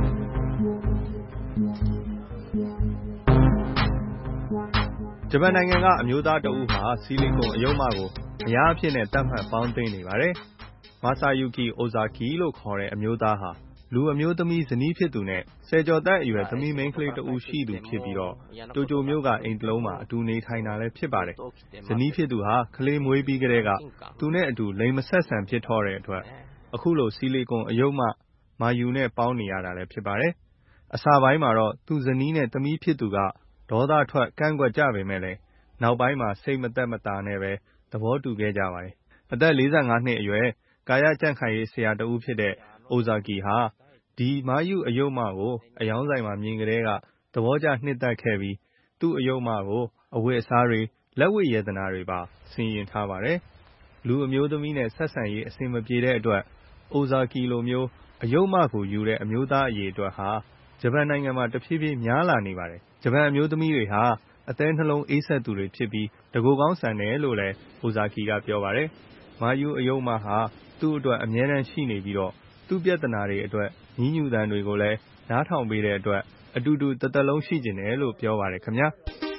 ဂျပန်နိုင်ငံကအမျိုးသားတဦးဟာဆီလီကွန်အယုတ်မကိုအရာအဖြစ်နဲ့တတ်မှတ်ပေါင်းသိနေပါတယ်။မာဆာယူကီအိုဇာကီလို့ခေါ်တဲ့အမျိုးသားဟာလူအမျိုးသမီးဇနီးဖြစ်သူနဲ့ဆယ်ကျော်သက်အရွယ်သမီးမိန်းကလေးတဦးရှိသူဖြစ်ပြီးတော့တိုကျိုမြို့ကအိမ်တစ်လုံးမှာအတူနေထိုင်တာလည်းဖြစ်ပါတယ်။ဇနီးဖြစ်သူဟာကလေးမွေးပြီးကတည်းကသူနဲ့အတူလိင်မဆက်ဆံဖြစ်တော့တဲ့အတွက်အခုလိုဆီလီကွန်အယုတ်မမာယူနဲ့ပေါင်းနေရတာလည်းဖြစ်ပါတယ်။အစပိုင်းမှာတော့သူဇနီးနဲ့သမီးဖြစ်သူကဒေါသထွက်ကန့်ကွက်ကြပေမဲ့လည်းနောက်ပိုင်းမှာစိတ်မသက်မသာနဲ့ပဲသဘောတူခဲ့ကြပါတယ်။အသက်45နှစ်အရွယ်ကာယကြံ့ခိုင်ရေးဆရာတဦးဖြစ်တဲ့အိုဇာကီဟာဒီမာယူအယုတ်မကိုအယောင်းဆိုင်မှာမြင်ကလေးကသဘောကျနှစ်သက်ခဲ့ပြီးသူ့အယုတ်မကိုအဝတ်အစားတွေလက်ဝတ်ရတနာတွေပါဆင်ရင်ထားပါတယ်။လူအမျိုးသမီးနဲ့ဆက်ဆံရေးအဆင်မပြေတဲ့အတွက်အိုဇာကီလိုမျိုးအယုတ်မကိုယူတဲ့အမျိုးသားအရေးအတွက်ဟာဂျပန်နိုင်ငံမှာတဖြည်းဖြည်းများလာနေပါတယ်။ဂျပန်အမျိုးသမီးတွေဟာအသည်းနှလုံးအေးဆက်သူတွေဖြစ်ပြီးတကိုယ်ကောင်းဆန်တယ်လို့လည်း Ozaki ကပြောပါတယ်။ မာယူအယုံမဟာသူ့အတွက်အမြဲတမ်းရှိနေပြီးသူ့ပြဿနာတွေအတွက်ညည်းညူသံတွေကိုလည်းနားထောင်ပေးတဲ့အတွက်အတူတူတစ်သက်လုံးရှိချင်တယ်လို့ပြောပါတယ်ခင်ဗျာ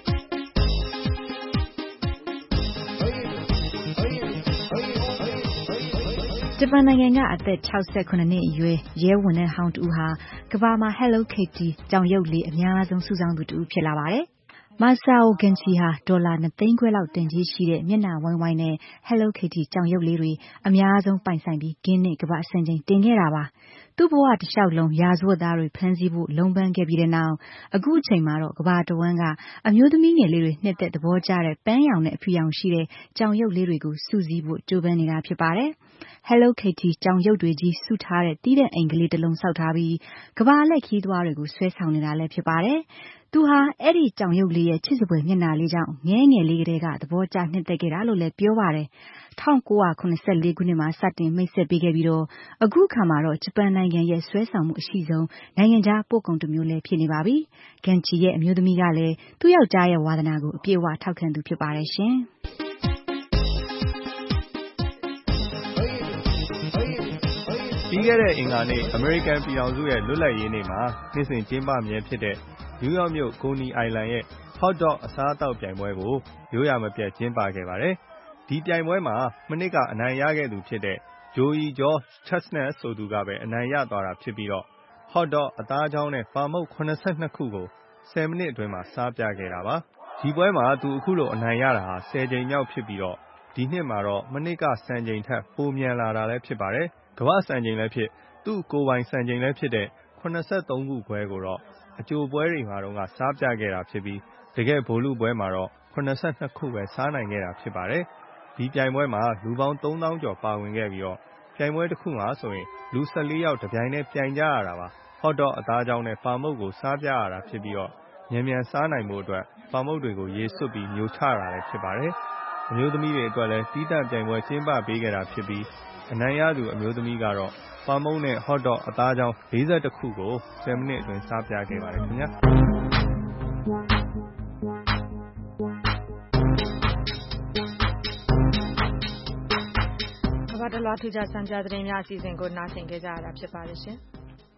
ဂျပန်နိုင်ငံကအသက်68နှစ်အရွယ်ရဲဝန်ထမ်းဟောင်းတဦးဟာကမ္ဘာမှာ Hello Kitty ကြောင်ရုပ်လေးအများဆုံးစုဆောင်းသူတဦးဖြစ်လာပါတယ်။ Masao Genchi ဟာဒေါ်လာ2.5 သိန်းလောက်တန်ကြေးရှိတဲ့မျက်နှာဝိုင်းဝိုင်းနဲ့ Hello Kitty ကြောင်ရုပ်လေးတွေအများဆုံးပိုင်ဆိုင်ပြီးဂင်းနစ်ကမ္ဘာ့စံချိန်တင်ခဲ့တာပါ။သူ့ဘဝတစ်လျှောက်လုံးရာဇဝတ်သားတွေဖမ်းဆီးဖို့လုံးပန်းခဲ့ပြီးတဲ့နောက်အခုအချိန်မှာတော့ကမ္ဘာတဝန်းကအမျိုးသမီးငယ်လေးတွေနှစ်သက်သဘောကျတဲ့ပန်းရောင်နဲ့အဖြူရောင်ရှိတဲ့ကြောင်ရုပ်လေးတွေကိုစုစည်းဖို့ကြိုးပမ်းနေတာဖြစ်ပါတယ်။ Hello Kitty ကြောင်ရုပ်တွေကြီးစုထားတဲ့တီးတဲ့အိမ်ကလေးတစ်လုံးဆောက်ထားပြီးကမ္ဘာလှည့်ခရီးသွားတွေကိုဆွဲဆောင်နေတာလည်းဖြစ်ပါတယ်။သူဟာအဲ့ဒီကြောင်ရုပ်လေးရဲ့ချစ်စပွဲမျက်နှာလေးကြောင့်ငယ်ငယ်လေးကတည်းကသဘောကျနှစ်သက်ခဲ့တာလို့လည်းပြောပါတယ်။1984ခုနှစ်မှာစတင်မိတ်ဆက်ပေးခဲ့ပြီးတော့အခုအခါမှာတော့ဂျပန်နိုင်ငံရဲ့ဆွဲဆောင်မှုအရှိဆုံးနိုင်ငံခြားပို့ကုန်တစ်မျိုးလည်းဖြစ်နေပါပြီ။ Genchi ရဲ့အမျိုးသမီးကလည်းသူ့ယောက်ျားရဲ့ဝါသနာကိုအပြည့်အဝထောက်ခံသူဖြစ်ပါတယ်ရှင်။ပြီးခဲ့တဲ့အင်္ဂါနေ့အမေရိကန်ပြည်ထောင်စုရဲ့လွတ်လပ်ရေးနေ့မှာနှစ်စဉ်ကျင်းပမြဲဖြစ်တဲ့နယူးယောက်မြို့ Coney Island ရဲ့ Hot Dog အစားအသောက်ပြိုင်ပွဲကိုရိုးရာမပြတ်ကျင်းပခဲ့ပါတယ်။ဒီပြိုင်ပွဲမှာမနှစ်ကအနိုင်ရခဲ့သူဖြစ်တဲ့ Joey George Chestnut ဆိုသူကပဲအနိုင်ရသွားတာဖြစ်ပြီးHot Dog အသားချောင်းနဲ့ပါမုတ်82ခုကို10မိနစ်အတွင်းမှာစားပြခဲ့တာပါ။ဒီပွဲမှာသူအခုလိုအနိုင်ရတာဟာ10ကြိမ်မြောက်ဖြစ်ပြီးဒီနှစ်မှာတော့မနှစ်ကစံချိန်ထက်ပိုမြန်လာတာလည်းဖြစ်ပါတယ်။ကမ္ဘာ့စံချိန်လည်းဖြစ်သူ့ကိုယ်ပိုင်စံချိန်လည်းဖြစ်တဲ့83ခုခွဲကိုတော့အကြိုပွဲတွေမှာတော့စားပြခဲ့တာဖြစ်ပြီးတကယ်ဗိုလ်လုပွဲမှာတော့82ခုပဲစားနိုင်ခဲ့တာဖြစ်ပါတယ်။ဒီပြိုင်ပွဲမှာလူပေါင်း3000ကျော်ပါဝင်ခဲ့ပြီးပြိုင်ပွဲတစ်ခုမှာဆိုရင်လူ14ယောက်တပြိုင်တည်းပြိုင်ကြရတာပါ။ Hot Dog အသားချောင်းနဲ့ပါမုတ်ကိုစားပြရတာဖြစ်ပြီးမြန်မြန်စားနိုင်ဖို့အတွက်ပါမုတ်တွေကိုရေစွတ်ပြီးမျိုးချတာလည်းဖြစ်ပါတယ်။အမျိုးသမီးတွေအတွက်လည်းတီးသန့်ပြိုင်ပွဲကျင်းပပေးခဲ့တာဖြစ်ပြီးအနိုင်ရသူအမျိုးသမီးကတော့ပါမုတ်နဲ့ Hot Dog အသားချောင်း41ခုကို10မိနစ်အတွင်းစားပြခဲ့ပါတယ်ခင်ဗျာကမ္ဘာတလွှားထူးခြားစံပြသတင်းများအစီအစဉ်ကိုနားဆင်ကြရတာဖြစ်ပါတယ်ရှင်။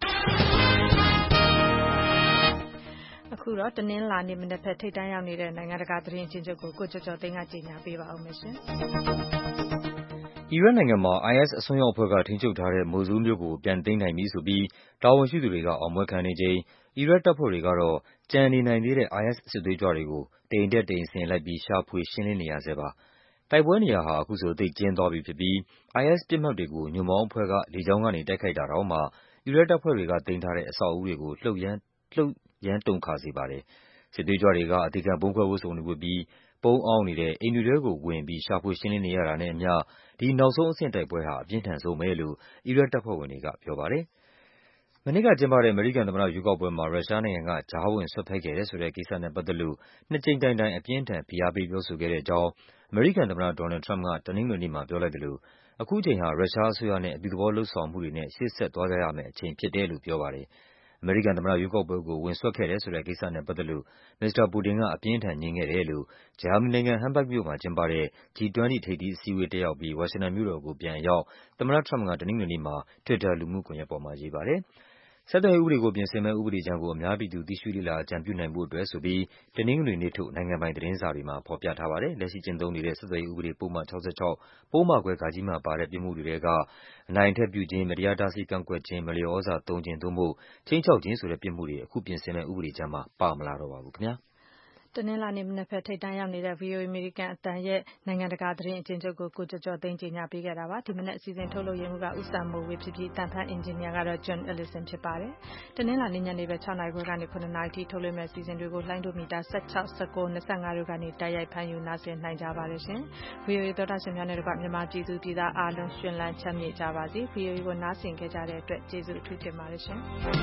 အခုတော့တနင်္လာနေ့မနက်ဖြန်ထိပ်တန်းရောက်နေတဲ့နိုင်ငံတကာသတင်းချင်းချုပ်ကိုကိုကျော်ကျော်သိန်းကကြေညာပေးပါဦးမယ်ရှင်။အီရတ်နိုင်ငံမှာ IS အစွန်းရောက်အဖွဲ့ကထိန်းချုပ်ထားတဲ့မိုဆူးမြို့ကိုပြန်သိမ်းနိုင်ပြီဆိုပြီးတာဝန်ရှိသူတွေကအောင်ပွဲခံနေချိန်အီရတ်တပ်ဖွဲ့တွေကတော့ကျန်နေနိုင်သေးတဲ့ IS စစ်သွေးကြွတွေကိုတအိမ်တက်တအိမ်ဆင်းလိုက်ပြီးရှာဖွေရှင်းလင်းနေရဆဲပါ။တိုက်ပွဲနေရာဟာအခုဆိုသိပ်ကျဉ်းသွားပြီဖြစ်ပြီး IS ပစ်မှတ်တွေကိုညွန့်ပေါင်းအဖွဲ့ကလေကြောင်းကနေတိုက်ခိုက်တာတောင်မှအီရတ်တပ်ဖွဲ့တွေကသိမ်းထားတဲ့အဆောက်အဦတွေကိုလှုပ်ရမ်းတုန်ခါစေပါတယ်။စစ်သွေးကြွတွေကအသေခံဗုံးခွဲဝတ်စုံတွေဝတ်ပြီးပုန်းအောင်းနေတဲ့အိမ်တွေထဲကိုဝင်ပြီးရှာဖွေရှင်းလင်းနေရတာနဲ့အမျှဒီနောက်ဆုံးအဆင့်တိုက်ပွဲဟာအပြင်းထန်ဆုံးပဲလို့အီရတ်တပ်ဖွဲ့ဝင်တွေကပြောပါတယ်။မနှစ်ကကျင်းပတဲ့အမေရိကန်သမ္မတရွေးကောက်ပွဲမှာရုရှားနိုင်ငံကကြားဝင်စွက်ဖက်ခဲ့တယ်ဆိုတဲ့ကိစ္စနဲ့ပတ်သက်လို့နှစ်ကြိမ်တိုင်တိုင်အပြင်းအထန်ဖိအားပေးပြောဆိုခဲ့တဲ့အကြောင်းအမေရိကန်သမ္မတဒေါ်နယ်လ်ဒ် ထရမ့်ပ်ကတနင်္ဂနွေနေ့မှာပြောလိုက်သလိုအခုချိန်ဟာရုရှားအစိုးရနဲ့အပြုသဘောလုပ်ဆောင်မှုတွေနဲ့ရှေ့ဆက်သွားကြရမယ့်အချိန်ဖြစ်တယ်လို့ပြောပါတယ်။အမေရိကန်သမ္မတရွေးကောက်ပွဲကိုဝင်စွက်ခဲ့တယ်ဆိုတဲ့ကိစ္စနဲ့ပတ်သက်လို့မစ္စတာပူတင်ကအပြင်းအထန်ငြင်းခဲ့တယ်လို့ဂျာမနီနိုင်ငံဟမ်ဘတ်မြို့မှာကျင်းပတဲ့ G20 ထိပ်သီးအစည်းအဝေးတက်ရောက်ပြီးဝါရှင်တန်မြို့တော်ကိုပြန်အရောက်သမ္မတထရမ့်ပ်ကတနင်္ဂနွေနေ့မှာ Twitter လူမှုကွန်ယက်ပေါ်မှာရေးပါတယ်။ဆက်သွယ်ရေးဥပဒေကိုပြင်ဆင်မယ့်ဥပဒေကြမ်းကိုအများပြည်သူသိရှိလေ့လာအကြံပြုနိုင်ဖို့အတွက်ဆိုပြီးတနင်္ဂနွေနေ့ထုတ်နိုင်ငံပိုင်သတင်းစာတွေမှာဖော်ပြထားပါတယ်။လက်ရှိကျင့်သုံးနေတဲ့ဆက်သွယ်ရေးဥပဒေပုဒ်မ66ပုဒ်မခွဲ မှာပါတဲ့ပြစ်မှုတွေထဲကအနိုင်အထက်ပြုခြင်း၊မတရားတားဆီးကန့်ကွက်ခြင်း၊မလျော်ဩဇာသုံးခြင်းသို့မဟုတ်ခြိမ်းခြောက်ခြင်းဆိုတဲ့ပြစ်မှုတွေအခုပြင်ဆင်မယ့်ဥပဒေကြမ်းမှာပါမလာတော့ပါဘူးခင်ဗျာ။တနင်္လာနေ့မနက်ဖြန်ထိပ်တန်းရောက်နေတဲ့ VOA အမေရိကန်အသံရဲ့နိုင်ငံတကာသတင်းအကျဉ်းချုပ်ကိုကိုကျော်ကျော်သိန်းကြေညာပေးခဲ့တာပါ။ဒီမနက်အစီအစဉ်ထုတ်လုပ်ရေးမှူးကဦးစံမိုးဝေဖြစ်ပြီးတန်ဖန်အင်ဂျင်နီယာကတော့ John Ellison ဖြစ်ပါတယ်။တနင်္လာနေ့ညနေပဲ6နာရီခွဲကနေ9နာရီထိထုတ်လွှင့်မယ့်အစီအစဉ်တွေကိုလှိုင်းဒိုမီတာ16 19 25တို့ကနေတိုက်ရိုက်ဖမ်းယူနားဆင်နိုင်ကြပါတယ်ရှင်။ VOA သောတာရှင်များနဲ့တကွမြန်မာပြည်သူပြည်သားအားလုံးရှင်လန်းချမ်းမြေ့ကြပါစေ။ VOA ကိုနားဆင်ကြတဲ့အတွက်ကျေးဇူးအထူးတင်ပါတယ်ရှင်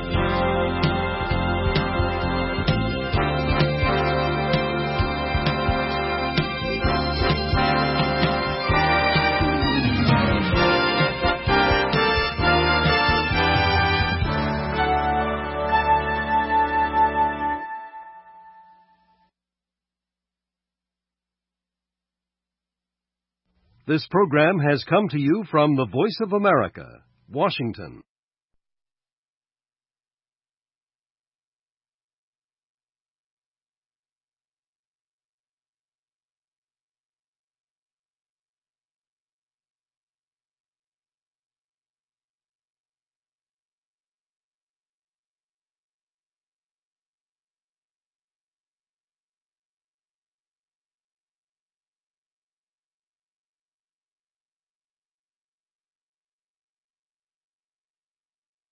။ This program has come to you from the Voice of America, Washington.